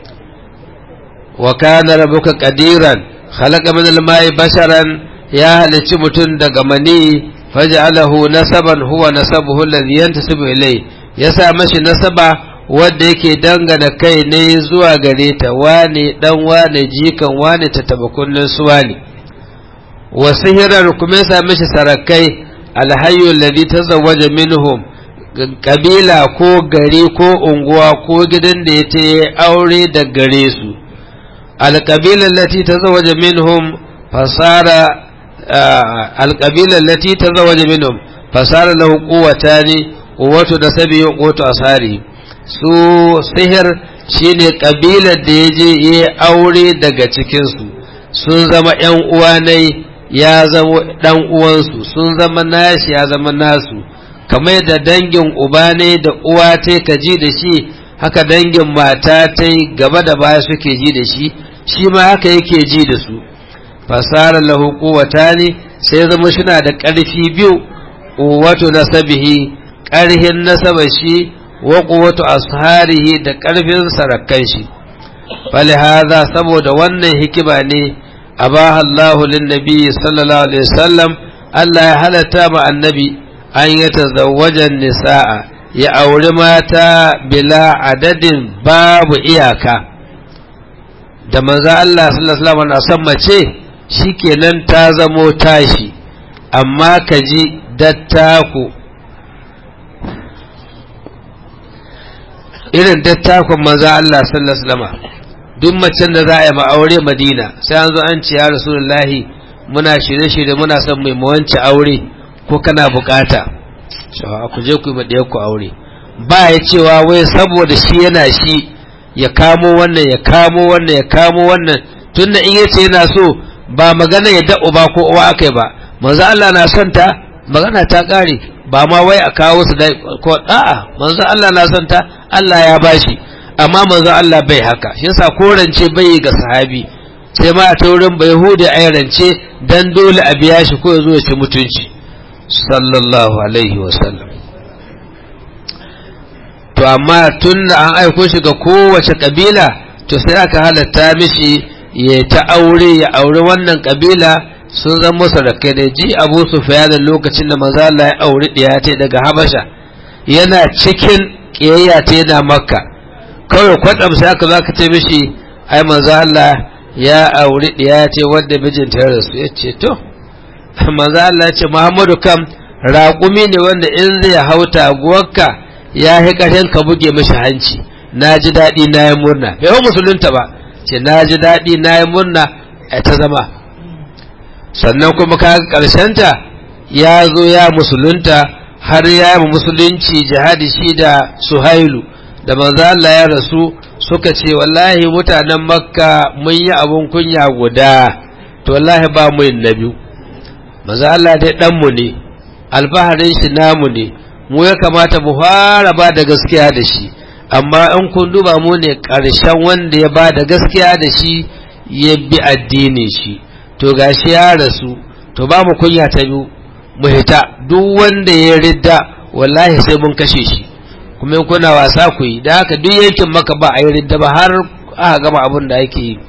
wa kana rabbuka qadiran khalaqa min al-ma'i basharan, ya halicci mutum daga mani faj'alahu nasaban huwa nasabuhu alladhi yantasibu ilayhi, ya sa mashi nasaba wanda yake dangana kai ne zuwa gare ta, wane dan wane jikan wane ta tabakullin su wane. wa sihirar kuma ya sa mashi sarakai alhayyu alladhi tazawwaja minhum, kabila ko gari ko unguwa ko gidan da yace aure da gare su. alqabila allati tazawwaja minhum fasara alqabila allati tazawwaja minhum fasara lahu quwwatani, quwwatu nasabi wa quwwatu asari. su sihir shine kabilar da yaje yi aure daga cikin su, sun zama ƴan uwa ne, ya zama dan uwansu, sun zama nashi ya zama nasu. kamar da dangin uba ne da uwa ta ka ji da shi, haka dangin mata ta gaba da baya suke ji da shi, shi ma haka yake ji da su. fasara lahu quwwatani, sai zama shina da ƙarfi biyu, quwwatu nasabihi, ƙarhin nasaba shi, wa quwwatu asharihi, da ƙarfin sarakan shi. falihaza, saboda wannan hikima ne abaha Allahu lin-nabi sallallahu alaihi wasallam, Allah ya halatta ma annabi an yatazawwaja nisaa, ya auri mata bila adadin, babu iyaka. da manzo Allah sallallahu alaihi wasallam na san mace shikenan ta zamo tashi, amma kaji dattaku irin dattakun manzo Allah sallallahu alaihi wasallam. duk macen da za a yi ma'aure Madina sai an zo an ce ya Rasulullahi muna shirye-shirye muna son mai mawanci aure, ko kana bukata cewa ku je ku yi madiyar ku aure. ba ya cewa wai saboda shi yana shi ya kamo wannan ya kamo wannan ya kamo wannan, tunda in yace yana so ba magana ya da'u ba ko uwa akai ba. manzo Allah na son ta, magana ta kare, ba ma wai a kawo su da ko a'a, manzo Allah na son ta, Allah ya bashi, amma manzo Allah bai haka. shi yasa korance bai ga sahabi, sai ma a taurin bai hude a rance dan dole a biya shi ko ya zo ya ci mutunci sallallahu alaihi wasallam. to amma tun da an aiko shi ga kowace kabila, to sai aka halatta mishi ya ta aure, ya aure wannan kabila, sun zama masa da kai da ji. Abu Sufyan lokacin da manzo Allah ya aure diya ta daga Habasha, yana cikin kiyayya ta yana Makka, kawai kwatsam sai aka zaka ce mishi ai manzo Allah ya aure diya ta wanda mijinta ya rasu. yace to manzo Allah ya ce Muhammadu kam raƙumi ne wanda in zai hauta guwarka ya yi ƙarshen ka buge mishi hanci. na ji daɗi na yi murna, bai wa musulunta ba, ce na ji daɗi na yi murna a ta zama. sannan kuma ka ƙarshenta ya zo ya musulunta, har ya yi musulunci jihadi shi da Suhailu. da manzo Allah ya rasu suka ce wallahi mutanen Makka mun yi abun kunya guda, to wallahi ba mu yin na biyu. manzo Allah dai ɗanmu ne, alfaharin shi namu ne, mu ya kamata mu fara ba da gaskiya da shi, amma in kun duba mu ne ƙarshen wanda ya ba da gaskiya da shi ya bi addinin shi, to gashi ya rasu, to ba mu kunya ta biyu mu hita. duk wanda ya ridda wallahi sai mun kashe shi, kuma in kuna wasa ku yi. da haka duk yankin Maka ba a yi ridda ba har aka gama abin da ake yi.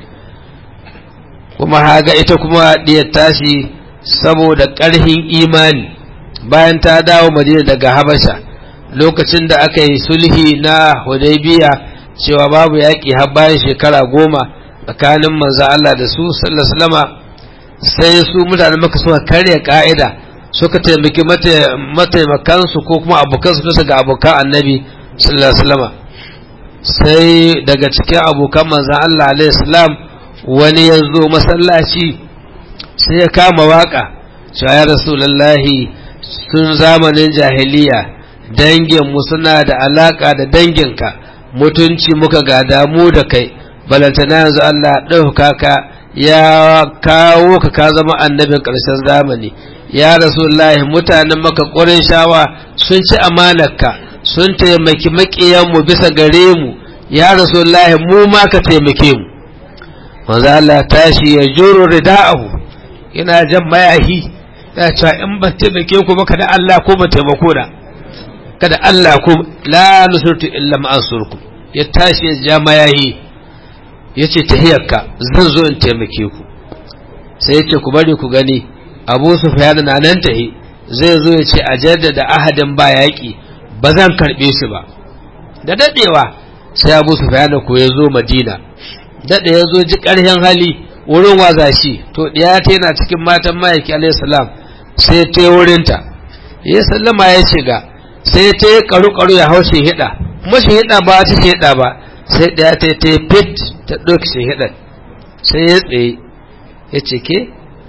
kuma haga ita kuma diyar tashi saboda ƙarhin imani, bayan ta dawo Madina daga Habasha, lokacin da aka yi sulhi na Hudaybiya cewa babu yaƙi har bayan shekara goma tsakanin manzo Allah da su sallallahu alaihi wasallam, sai su mutanen Makka suka karya ka'ida, suka taimaki mataimakan su ko kuma abokan su bisa ga abokan Annabi sallallahu alaihi wasallam. sai daga cikin abokan manzo Allah alaihi salam wani ya zo masallaci sai ya kama waka cewa ya Rasulullahi, sun zamanin jahiliya danginmu suna da alaka da danginka, mutunci muka ga damu da kai, balantana yanzu Allah ɗauka ka ya kawo ka ka zama annabin ƙarshen zamani, ya rasulullahi mutanen maka Qurayshawa sun ci amanarka sun taimaki makiyan mu bisa gare mu ya rasulullahi mu ma ka taimake mu manzo Allah tashi ya juro rida'ahu ina jan mayahi ya ce in ba taimake ku ba kada Allah ko ba taimako da kada Allah ko la nusurtu illa ma'ansurkum ya tashi ya ja mayahi yace tahiyarka zan zo in taimake ku sai yace ku bari ku gani Abu Sufyan na nan tahi zai zo ya ce a jaddada ahadin ba yaki ba zan karbe shi ba da dadewa sai Abu Sufyan ko ya zo Madina dade ya zo ji ƙarfin hali wurin waza shi to diya ta yana cikin matan Maiki alayhi salam sai ta wurinta ya sallama ya shiga sai ta yi karu-karu ya hau shi hida mashi hida ba ta shi hida ba sai diya ta ta fit ta ɗauki shi hidan sai ya tsaye ya ce ke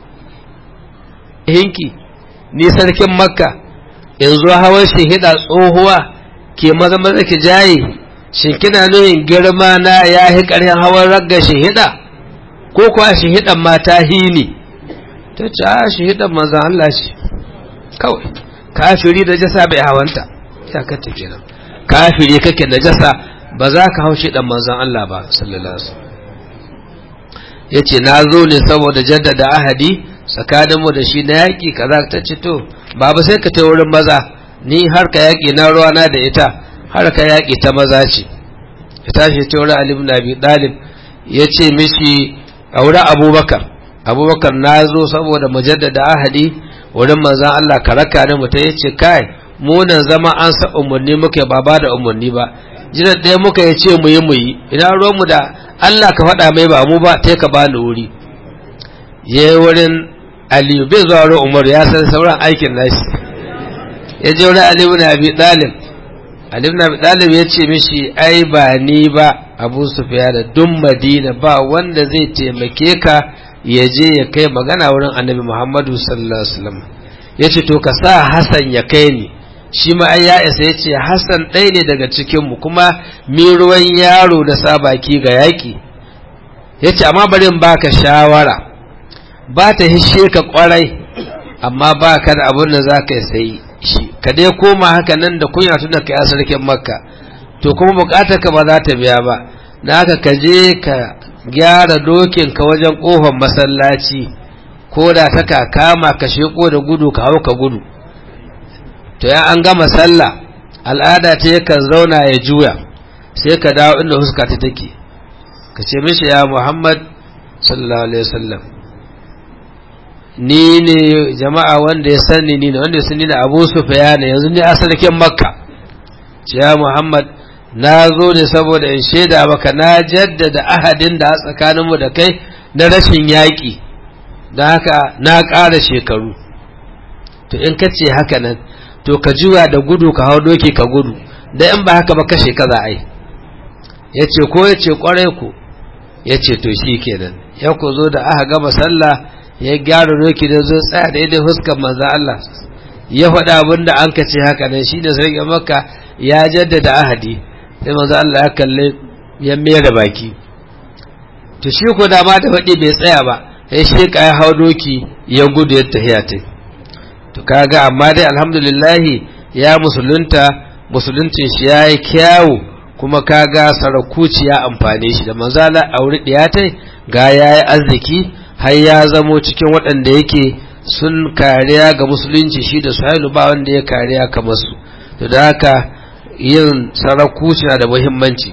hinki ni sarkin Makka in zo hawan shi hida tsohuwa ke maza maza ki jaye shin kina nuhin girma na ya yi ƙarfin hawan ragga shi hida ko kuwa shahidan mata hini ta ce a shahidan manzan Allah shi kawai kafiri da jasa bai hawanta ya ka tafi nan kafiri kake da jasa ba za ka hau shahidan manzan Allah ba sallallahu alaihi wasallam yace na zo ne saboda jaddada ahadi tsakaninmu da shi na yaƙi kaza ta ce to baba sai ka ta wurin maza ni har ka yaƙi na ruwa na da ita har ka yaƙi ta maza ce ya tashi ta wurin Ali ibn Abi Talib yace mishi a wurin Abubakar Abubakar na zo saboda mujaddada ahadi wurin manzon Allah ka raka ni mutai yace kai mu nan zama an sa umurni muke baba da umurni ba jiran ɗaya muka yace mu yi mu yi ina ruwan mu da Allah ka faɗa mai ba mu ba tai ka bani wuri je wurin Ali bai zuwa wurin Umar ya san sauran aikin nashi ya je wurin Ali ibn Abi Talib Ali ibn Abi Talib ya ce mishi ai ba ni ba Abu Sufyan da dun Madina ba wanda zai taimake ka ya je ya kai magana wurin Annabi Muhammadu sallallahu alaihi wasallam yace to ka sa Hassan ya kai ni shi ma ai ya isa yace Hassan ɗaya ne daga cikin mu kuma mi ruwan yaro da sabaki ga yaki yace amma bari in baka shawara ba ta hishe ka kwarai amma ba ka da abin da za ka yi sai shi ka dai koma haka nan da kunya tun da ka yi sarkin Makka to kuma bukatar ka ba za ta biya ba na haka ka je ka gyara dokin ka wajen kofar masallaci ko da ta ka kama ka sheko da gudu ka hau ka gudu to ya an gama sallah al'ada ta yakan zauna ya juya sai ka dawo inda huska ta take ka ce mishi ya Muhammad sallallahu alaihi wasallam ni ne jama'a wanda ya sani ni ne wanda ya sani da Abu Sufyan yanzu ne a sarkin Makka ce ya Muhammad na zo ne saboda in shaida maka na jaddada ahadin da a tsakaninmu da kai na rashin yaƙi don haka na ƙara shekaru to in ka ce haka nan to ka juya da gudu ka hau doki ka gudu da in ba haka ba kashe ka za a yi ya ce ko ya ce ƙwarai ku ya ce to shi kenan ya ku zo da aka gama sallah ya gyara doki da zo tsaya da yadda fuskar manzo Allah ya faɗa abin da an kace haka nan shi da sarki Makka ya jaddada ahadi sai manzo Allah ya kalle ya mayar da baki to shi ko da ma da faɗi bai tsaya ba sai shi ka ya hau doki ya gudu ya tahiya tai to kaga amma dai alhamdulillah ya musulunta musuluncin shi yayi kyawu kuma kaga sarakuci ya amfane shi da manzo Allah aure diya tai ga yayi arziki har ya zamo cikin waɗanda yake sun kariya ga musulunci shi da Suhailu ba wanda ya kariya kamar su to da haka yin sarakuci na da muhimmanci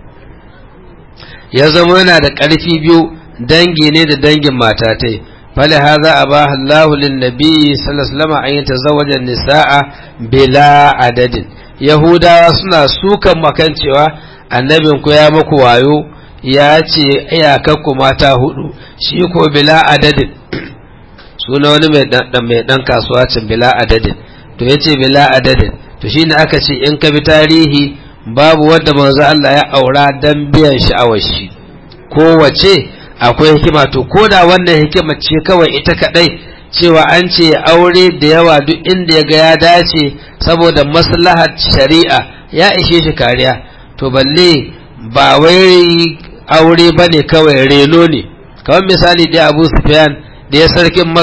ya zama yana da ƙarfi biyu dangi ne da dangin matatai fali haza abaha Allahu lin nabi sallallahu alaihi wasallam an yatazawwaja nisaa bila adadin yahudawa suna sukan makan cewa annabin ku ya muku wayo ya ce iyakakku mata hudu shi ko bila adadin suna wani mai dan mai dan kasuwa cin bila adadin to yace bila adadin to shine aka ce in ka bi tarihi babu wanda manzo Allah ya aura dan biyan sha'awar shi kowace akwai hikima to koda wannan hikima ce kawai ita kadai cewa an ce aure da yawa duk inda ya ga ya dace saboda maslahar shari'a ya ishe shi kariya to balle ba wai aure bane kawai reno ne kamar misali da Abu Sufyan da ya sarkin Makka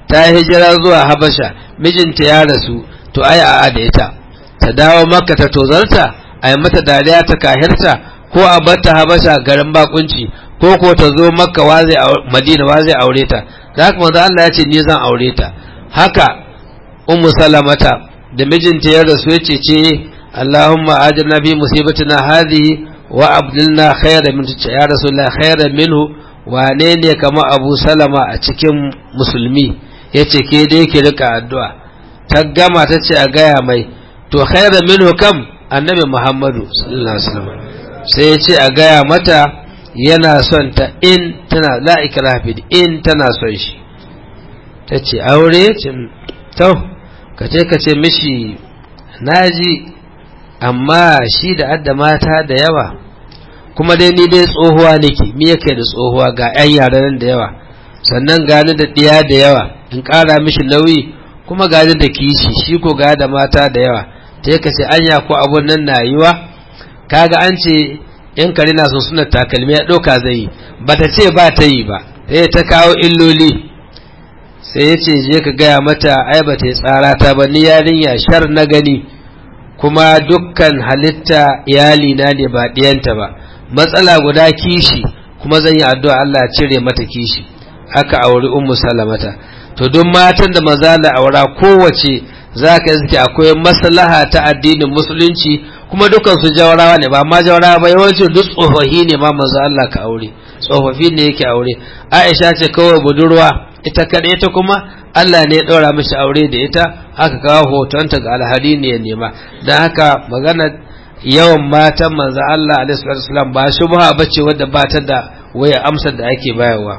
ta hijira zuwa Habasha mijinta ya rasu to ai a da ita ta dawo Makka ta tozarta ai mata dariya ta kahirta ko a batta Habasha garin bakunci ko ko ta zo Makka wa zai Madina wa zai aure ta da haka manzo Allah ya ce ni zan aure ta haka Ummu Salamata da mijinta ya rasu ya ce ce Allahumma ajirna fi musibatina hadhihi wa abdilna khayran min ya rasulullah khayran minhu wane ne kamar Abu Salama a cikin musulmi yace ke dai ki rika addu'a ta gama ta ce a gaya mai to khayran minhu kam annabi Muhammadu sallallahu alaihi wasallam sai ya ce a gaya mata yana son ta in tana la ikraha fi in tana son shi tace aure to kace kace mishi naji amma shi da adda mata da yawa kuma dai ni dai tsohuwa nake me yake da tsohuwa ga ƴan yaran da yawa sannan gani da diya da yawa in ƙara mishi nauyi kuma gani da kishi shi ko ga da mata da yawa sai kace anya ko abun nan na yiwa kaga an ce in kare na son suna takalmi ya ɗauka zai yi ba ta ce ba ta yi ba sai ta kawo illoli sai ya ce je ka gaya mata ai ba ta yi tsara ta ba ni yarinya shar na gani kuma dukkan halitta iyali na ne ba ɗiyanta ba matsala guda kishi kuma zan yi addu'a Allah ya cire mata kishi aka auri Ummu Salamata to duk matan da maza la aura kowace zaka yi akwai maslaha ta addinin musulunci kuma dukan su jawarawa ne ba ma jawarawa ba yawanci duk tsofaffi ne ma manzo Allah ka aure tsofaffi ne yake aure Aisha ce kawai budurwa ita kadai ta kuma Allah ne ya daura mishi aure da ita aka kawo hotonta ga alhari ne ya nema dan haka magana yawan matan manzo Allah alaihi wasallam ba shubha bace wadda ba ta da waya amsar da ake bayarwa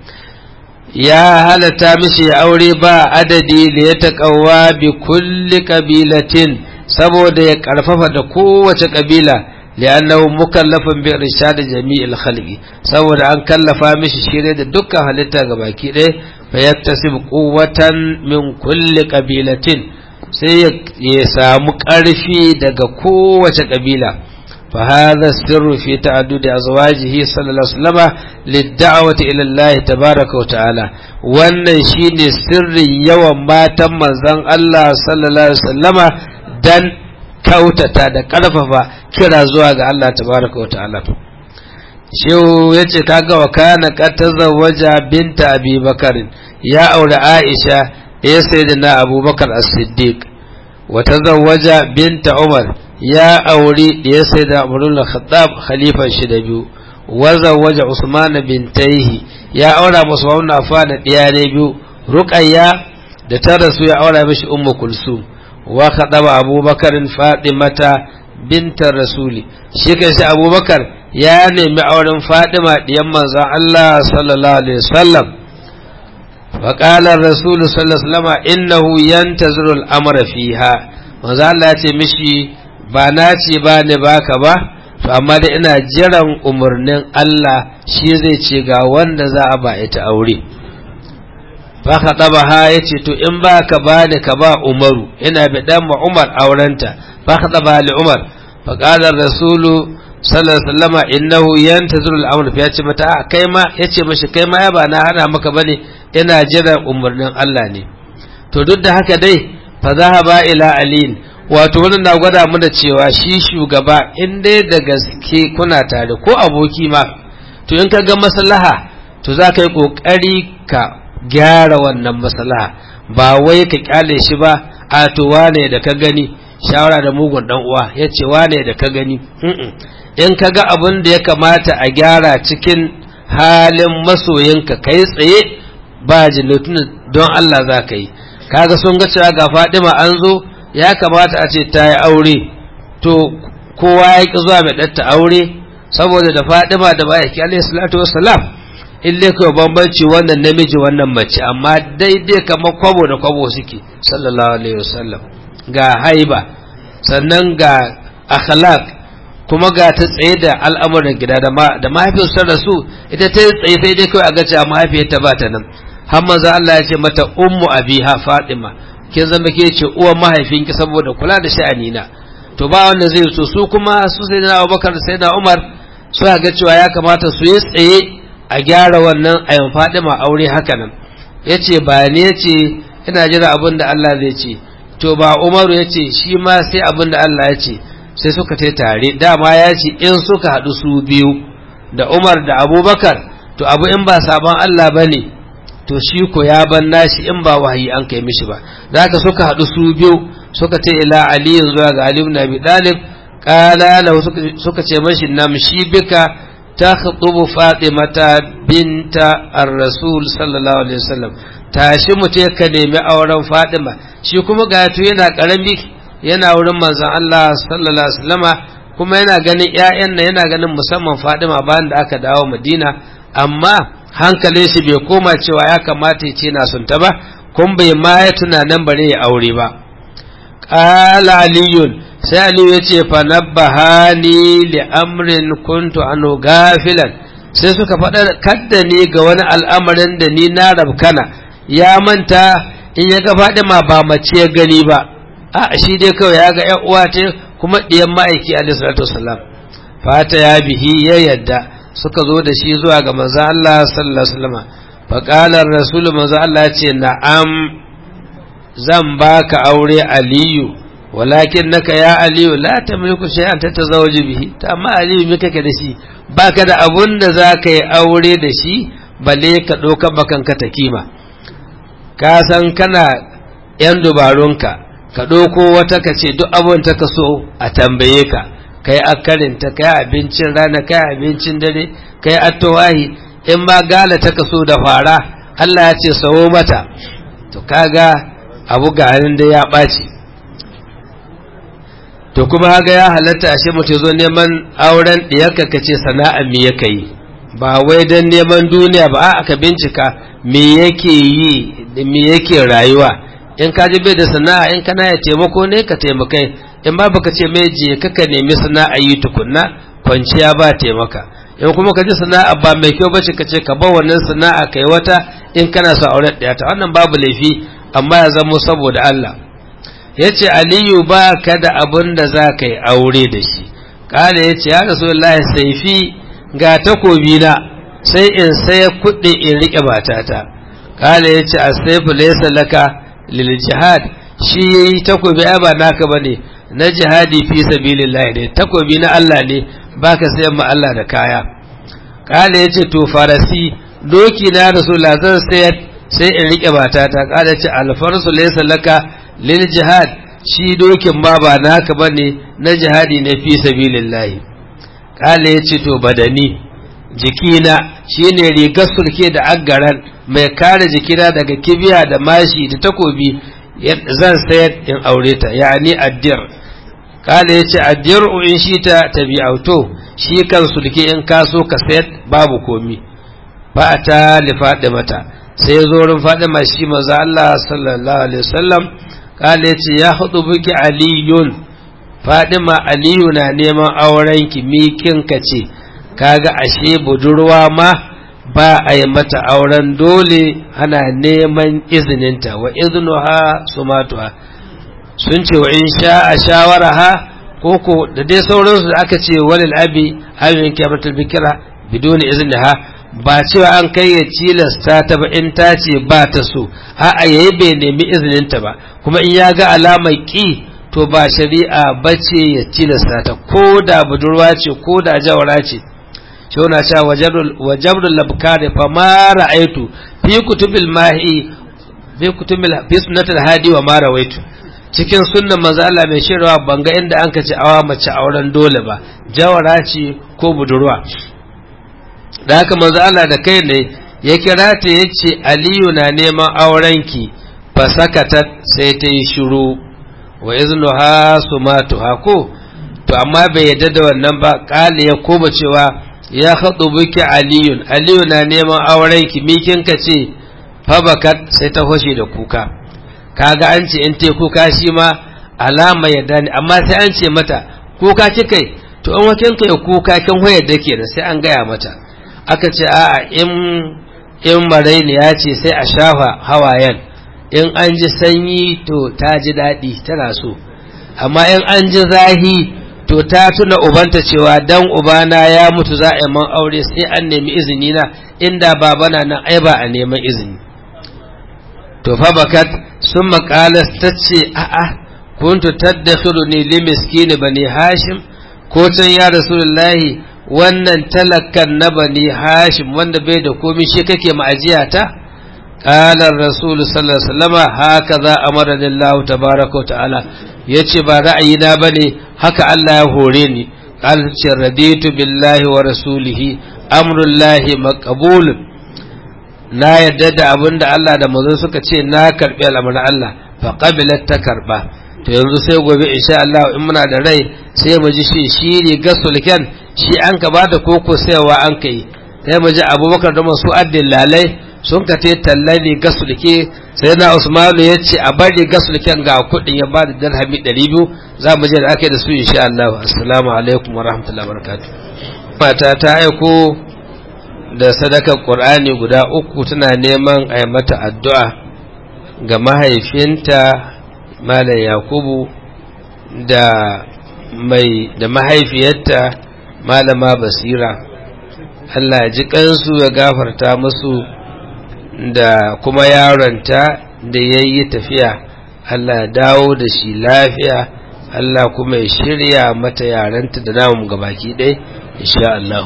ya halatta mishi ya aure ba adadi da ya taqawwa bi kulli qabilatin saboda ya karfafa da kowace kabila li'annahu mukallafun bi irshad jami'il khalqi saboda an kallafa mishi shirye da dukkan halitta gabaki ɗaya fa yaktasib quwwatan min kulli qabilatin sai ya samu ƙarfi daga kowace kabila fa hadha sirru fi ta'addud azwajihi sallallahu alaihi wasallam lid-da'wati ila Allah tabaaraka wa ta'ala wannan shine sirrin yawan matan manzon Allah sallallahu alaihi wasallama dan kautata da karfafa kira zuwa ga Allah tabaraka wataala shehu yace kaga wa kana qatazawwaja binta Abi Bakar ya aure Aisha ya sayyidina Abubakar As-Siddiq wa tazawwaja binta Umar ya aure ya sayyidina Umar al-Khattab khalifan shi da biyu wa zawwaja Usman bintayhi ya aura Usman ibn Affan diya ne biyu Ruqayya da ta rasu ya aura mishi Ummu Kulsum wa khadaba Abubakar Fatimata bintar Rasuli shi kai sai Abubakar ya nemi auren Fatima diyan manzon Allah sallallahu alaihi wasallam wa qala ar-rasul sallallahu alaihi wasallam innahu yantaziru al-amra fiha manzon Allah ya ce mishi ba na ce ba ne baka ba to amma da ina jiran umurnin Allah shi zai ce ga wanda za a ba ita aure fa khatabaha yace to in baka bani ka ba Umaru ina bi dan Umar aurenta fa khataba li Umar fa qala ar-rasul sallallahu alaihi wasallam innahu yantaziru al-amr fa yace mata kai ma yace mishi kai ma ya ba na hana maka bane ina jira umurnin Allah ne to duk da haka dai fa zahaba ila aliin wato wannan na gwada mu da cewa shi shugaba in dai da gaske kuna tare ko aboki ma to in ka ga maslaha to za ka yi kokari ka gyara wannan maslaha ba wai ka kyale shi ba a to wane da ka gani shawara da mugun dan uwa yace wane da ka gani in ka ga abin da ya kamata a gyara cikin halin masoyinka kai tsaye ba jinutun don Allah za ka yi kaga sun ga cewa ga Fatima an zo ya kamata a ce ta yi aure to kowa ya ki zuwa mai ɗatta aure saboda da Fatima da Ma'aiki alaihi salatu wassalam in dai kawai bambanci wannan namiji wannan mace amma daidai kamar kwabo da kwabo suke sallallahu alaihi wasallam ga haiba sannan ga akhlaq kuma ga ta tsaye da al'amuran gida da da mahaifiyarsa da su ita ta tsaye sai dai kawai a ga cewa mahaifiyarta ba ta nan har manzo Allah ya ce mata ummu abiha Fatima kin zama ke ce uwan mahaifinki saboda kula da sha'ani na to ba wanda zai so su kuma su sai da Abubakar sai da Umar su ga cewa ya kamata su yi tsaye a gyara wannan ayin Fatima aure haka nan yace ba ne yace ina jira abin da Allah zai ce to ba Umaru yace shi ma sai abin da Allah ya ce sai suka tai tare dama ya ce in suka haɗu su biyu da Umar da Abubakar to abu in ba sabon Allah bane to shi ko ya ban nashi in ba wahayi an kai mishi ba da haka suka haɗu su biyu suka ce ila Ali zuwa ga Ali ibn Abi Talib qala lahu suka ce mashi namshi bika takhtubu Fatimata binta ar-Rasul sallallahu alaihi wasallam tashi mutai ka nemi auren Fatima shi kuma ga to yana karami yana wurin manzon Allah sallallahu alaihi wasallama kuma yana ganin ƴaƴan nan yana ganin musamman Fatima bayan da aka dawo Madina amma hankalin shi bai koma cewa ya kamata ya ce na sunta ba kun bai ma ya tunanin bare ya aure ba qala aliyun sai aliyu yace fa nabbahani li amrin kuntu anu gafilan sai suka faɗa kadda ni ga wani al'amarin da ni na rabkana ya manta in ya ga Fatima ba mace gani ba a shi dai kawai ya ga ƴan uwa ta kuma diyan ma'aiki alaihi salatu wassalam fata ya bihi ya yadda suka zo da shi zuwa ga manzo Allah sallallahu alaihi wasallam fa qala ar-rasul manzo Allah ya ce na'am zan baka aure aliyu walakin naka ya aliyu la tamliku shay'an tatazawwaju bihi ta amma aliyu me kake da shi baka da abun da zaka yi aure da shi balle ka doka bakan ka takima ka san kana yan dubarunka ka doko wata kace duk abun ta kaso a tambaye ka kai akarinta kai abincin rana kai abincin dare kai attowahi in ma gala ta kaso da fara Allah ya ce sawo mata to kaga abu garin da ya ɓaci to kuma haga ya halatta ashe mutum zo neman auren ɗiyarka ka ce sana'a me yake yi ba wai don neman duniya ba a aka bincika me yake yi me yake rayuwa in ka ji bai da sana'a in kana ya taimako ne ka taimakai in ba baka ce mai je kaka nemi sana'a yi tukunna kwanciya ba taimaka in kuma ka ji sana'a ba mai kyau bace ka ce ka bar wannan sana'a kai wata in kana so auren ɗiyata wannan babu laifi amma ya zamo saboda Allah yace aliyu ba ka da abin da za ka yi aure da shi kala yace ya rasulullahi saifi ga takobi na sai in sai kuɗi in rike batata kala yace as-sayfu laysa laka lil jihad shi yayi takobi ai ba naka bane na jihadi fi sabilillah ne takobi na Allah ne baka sayan ma Allah da kaya kala yace to farasi doki na rasulullahi zan sayar sai in rike batata kada ce alfarsu laysa laka lil jihad shi dokin ba ba naka bane na jihadi ne fi sabilillah kala yace to badani jikina shine rigar sulke da aggaran mai kare jikina daga kibiya da mashi da takobi zan sayar in aure ta yani addir kala yace addir in shi ta tabi'auto shi kan sulke in kaso ka sayar babu komi fa ta li mata sai ya zo wurin Fadima shi manzo Allah sallallahu alaihi wasallam kale yace ya hudu buki aliyun Fadima aliyu na neman auren ki mikin ka ce kaga ashe budurwa ma ba a yi mata auren dole ana neman izininta wa iznuha sumatuha sun ce wa in sha a shawaraha koko da dai sauransu da aka ce walil abi ayyun kiyamatul bikira biduni izniha ba cewa an kai ya cilasta ta ba in ta ce ba ta so a'a yayi bai nemi izinin ta ba kuma in ya ga alamar ki to ba shari'a bace ya cilasta ta ko da budurwa ce ko da jawara ce shi na cewa wajabrul wajabrul labkari fa ma ra'aitu fi kutubil mahi fi kutubil fi sunnatul hadi wa ma rawaitu cikin sunnan manzo Allah mai shirwa banga inda an ka ce awa mace auren dole ba jawara ce ko budurwa da haka manzo Allah da kai ne ya kira ta yace aliyu na neman aurenki fa sakatat sai ta yi shiru wa iznuha sumatuha ko to amma bai yadda da wannan ba kale ya koma cewa ya khadubuki aliyun aliyu na neman aurenki mikin ka ce fa bakat sai ta hoshe da kuka kaga an ce in te kuka shi ma alama yadda ne amma sai an ce mata kuka kikai to an wakin kai kuka kin hoyar da kenan sai an gaya mata aka ce a'a in in maraini ya ce sai a shafa hawayen in an ji sanyi to ta ji daɗi tana so amma in an ji zahi to ta tuna ubanta cewa dan ubana ya mutu za a yi man aure sai an nemi izini na inda babana nan ai ba a neman izini to fa bakat summa qalat tace a'a kuntu tadakhiruni li miskini bani hashim ko can ya rasulullahi wannan talakan na bani hashim wanda bai da komai shi kake ma'ajiya ta qala rasul sallallahu alaihi wasallam hakaza amarani Allah tabaaraka wa ta'ala yace ba ra'ayi na bane haka Allah ya hore ni qala ce raditu billahi wa rasulihi amrullahi maqbul na yadda da abinda Allah da manzo suka ce na karbi al'amarin Allah fa qabilat ta karba to yanzu sai gobe insha Allah in muna da rai sai mu ji shi shiri gasulken shi an ka bada koko sayawa an kai sai mu ji Abubakar da masu addin lalai sun ka te tallabi gasulke sai na Usmanu yace a bari gasulken ga kudin ya bada dirhami ɗari biyu za mu je da ake da su insha Allah. Assalamu alaikum wa rahmatullahi wa barakatuh. Mata ta aiko da sadakar Qur'ani guda uku tana neman a yi mata addu'a ga mahaifinta Malam Yakubu da mai da mahaifiyarta Malama Basira. Allah ya ji kansu ya gafarta musu da kuma yaronta da yayi tafiya. Allah ya dawo da shi lafiya. Allah kuma ya shirya mata yaranta da namu gabaki ɗaya insha Allah.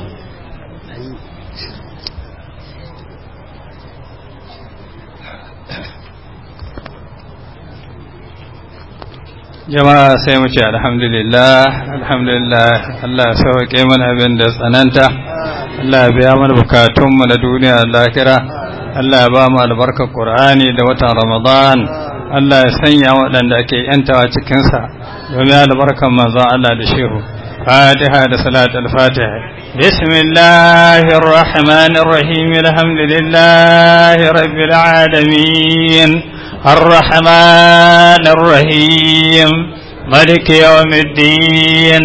jama'a sai mu ce alhamdulillah alhamdulillah Allah ya sauke mana abin da tsananta Allah ya biya mana bukatun mu na duniya da lahira Allah ya ba mu albarkar Qur'ani da watan Ramadan Allah ya sanya waɗanda ake yantawa cikin sa domin albarkar manzon Allah da shehu Fatiha da salatul Fatiha bismillahir rahmanir rahim alhamdulillahi rabbil alamin الرحمن الرحيم مالك يوم الدين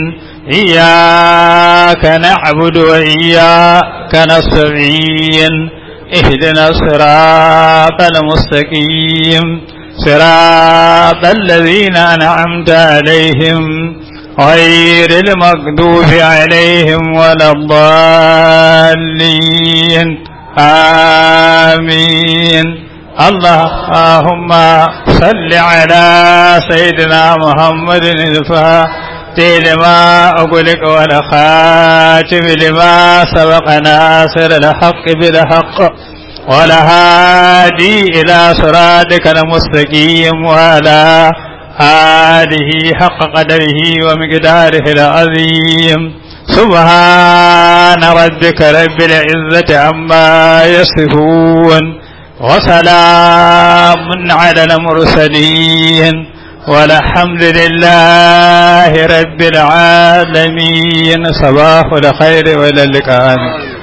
إياك نعبد وإياك نستعين اهدنا الصراط المستقيم صراط الذين أنعمت عليهم غير المغضوب عليهم ولا الضالين آمين اللهم صل على سيدنا محمد الفاتح لما أغلق والخاتم لما سبق ناصر الحق بالحق والهادي إلى صراطك المستقيم وعلى آله حق قدره ومقداره العظيم سبحان ربك رب العزة عما يصفون وسلام على المرسلين والحمد لله رب العالمين صباح الخير وإلى اللقاء.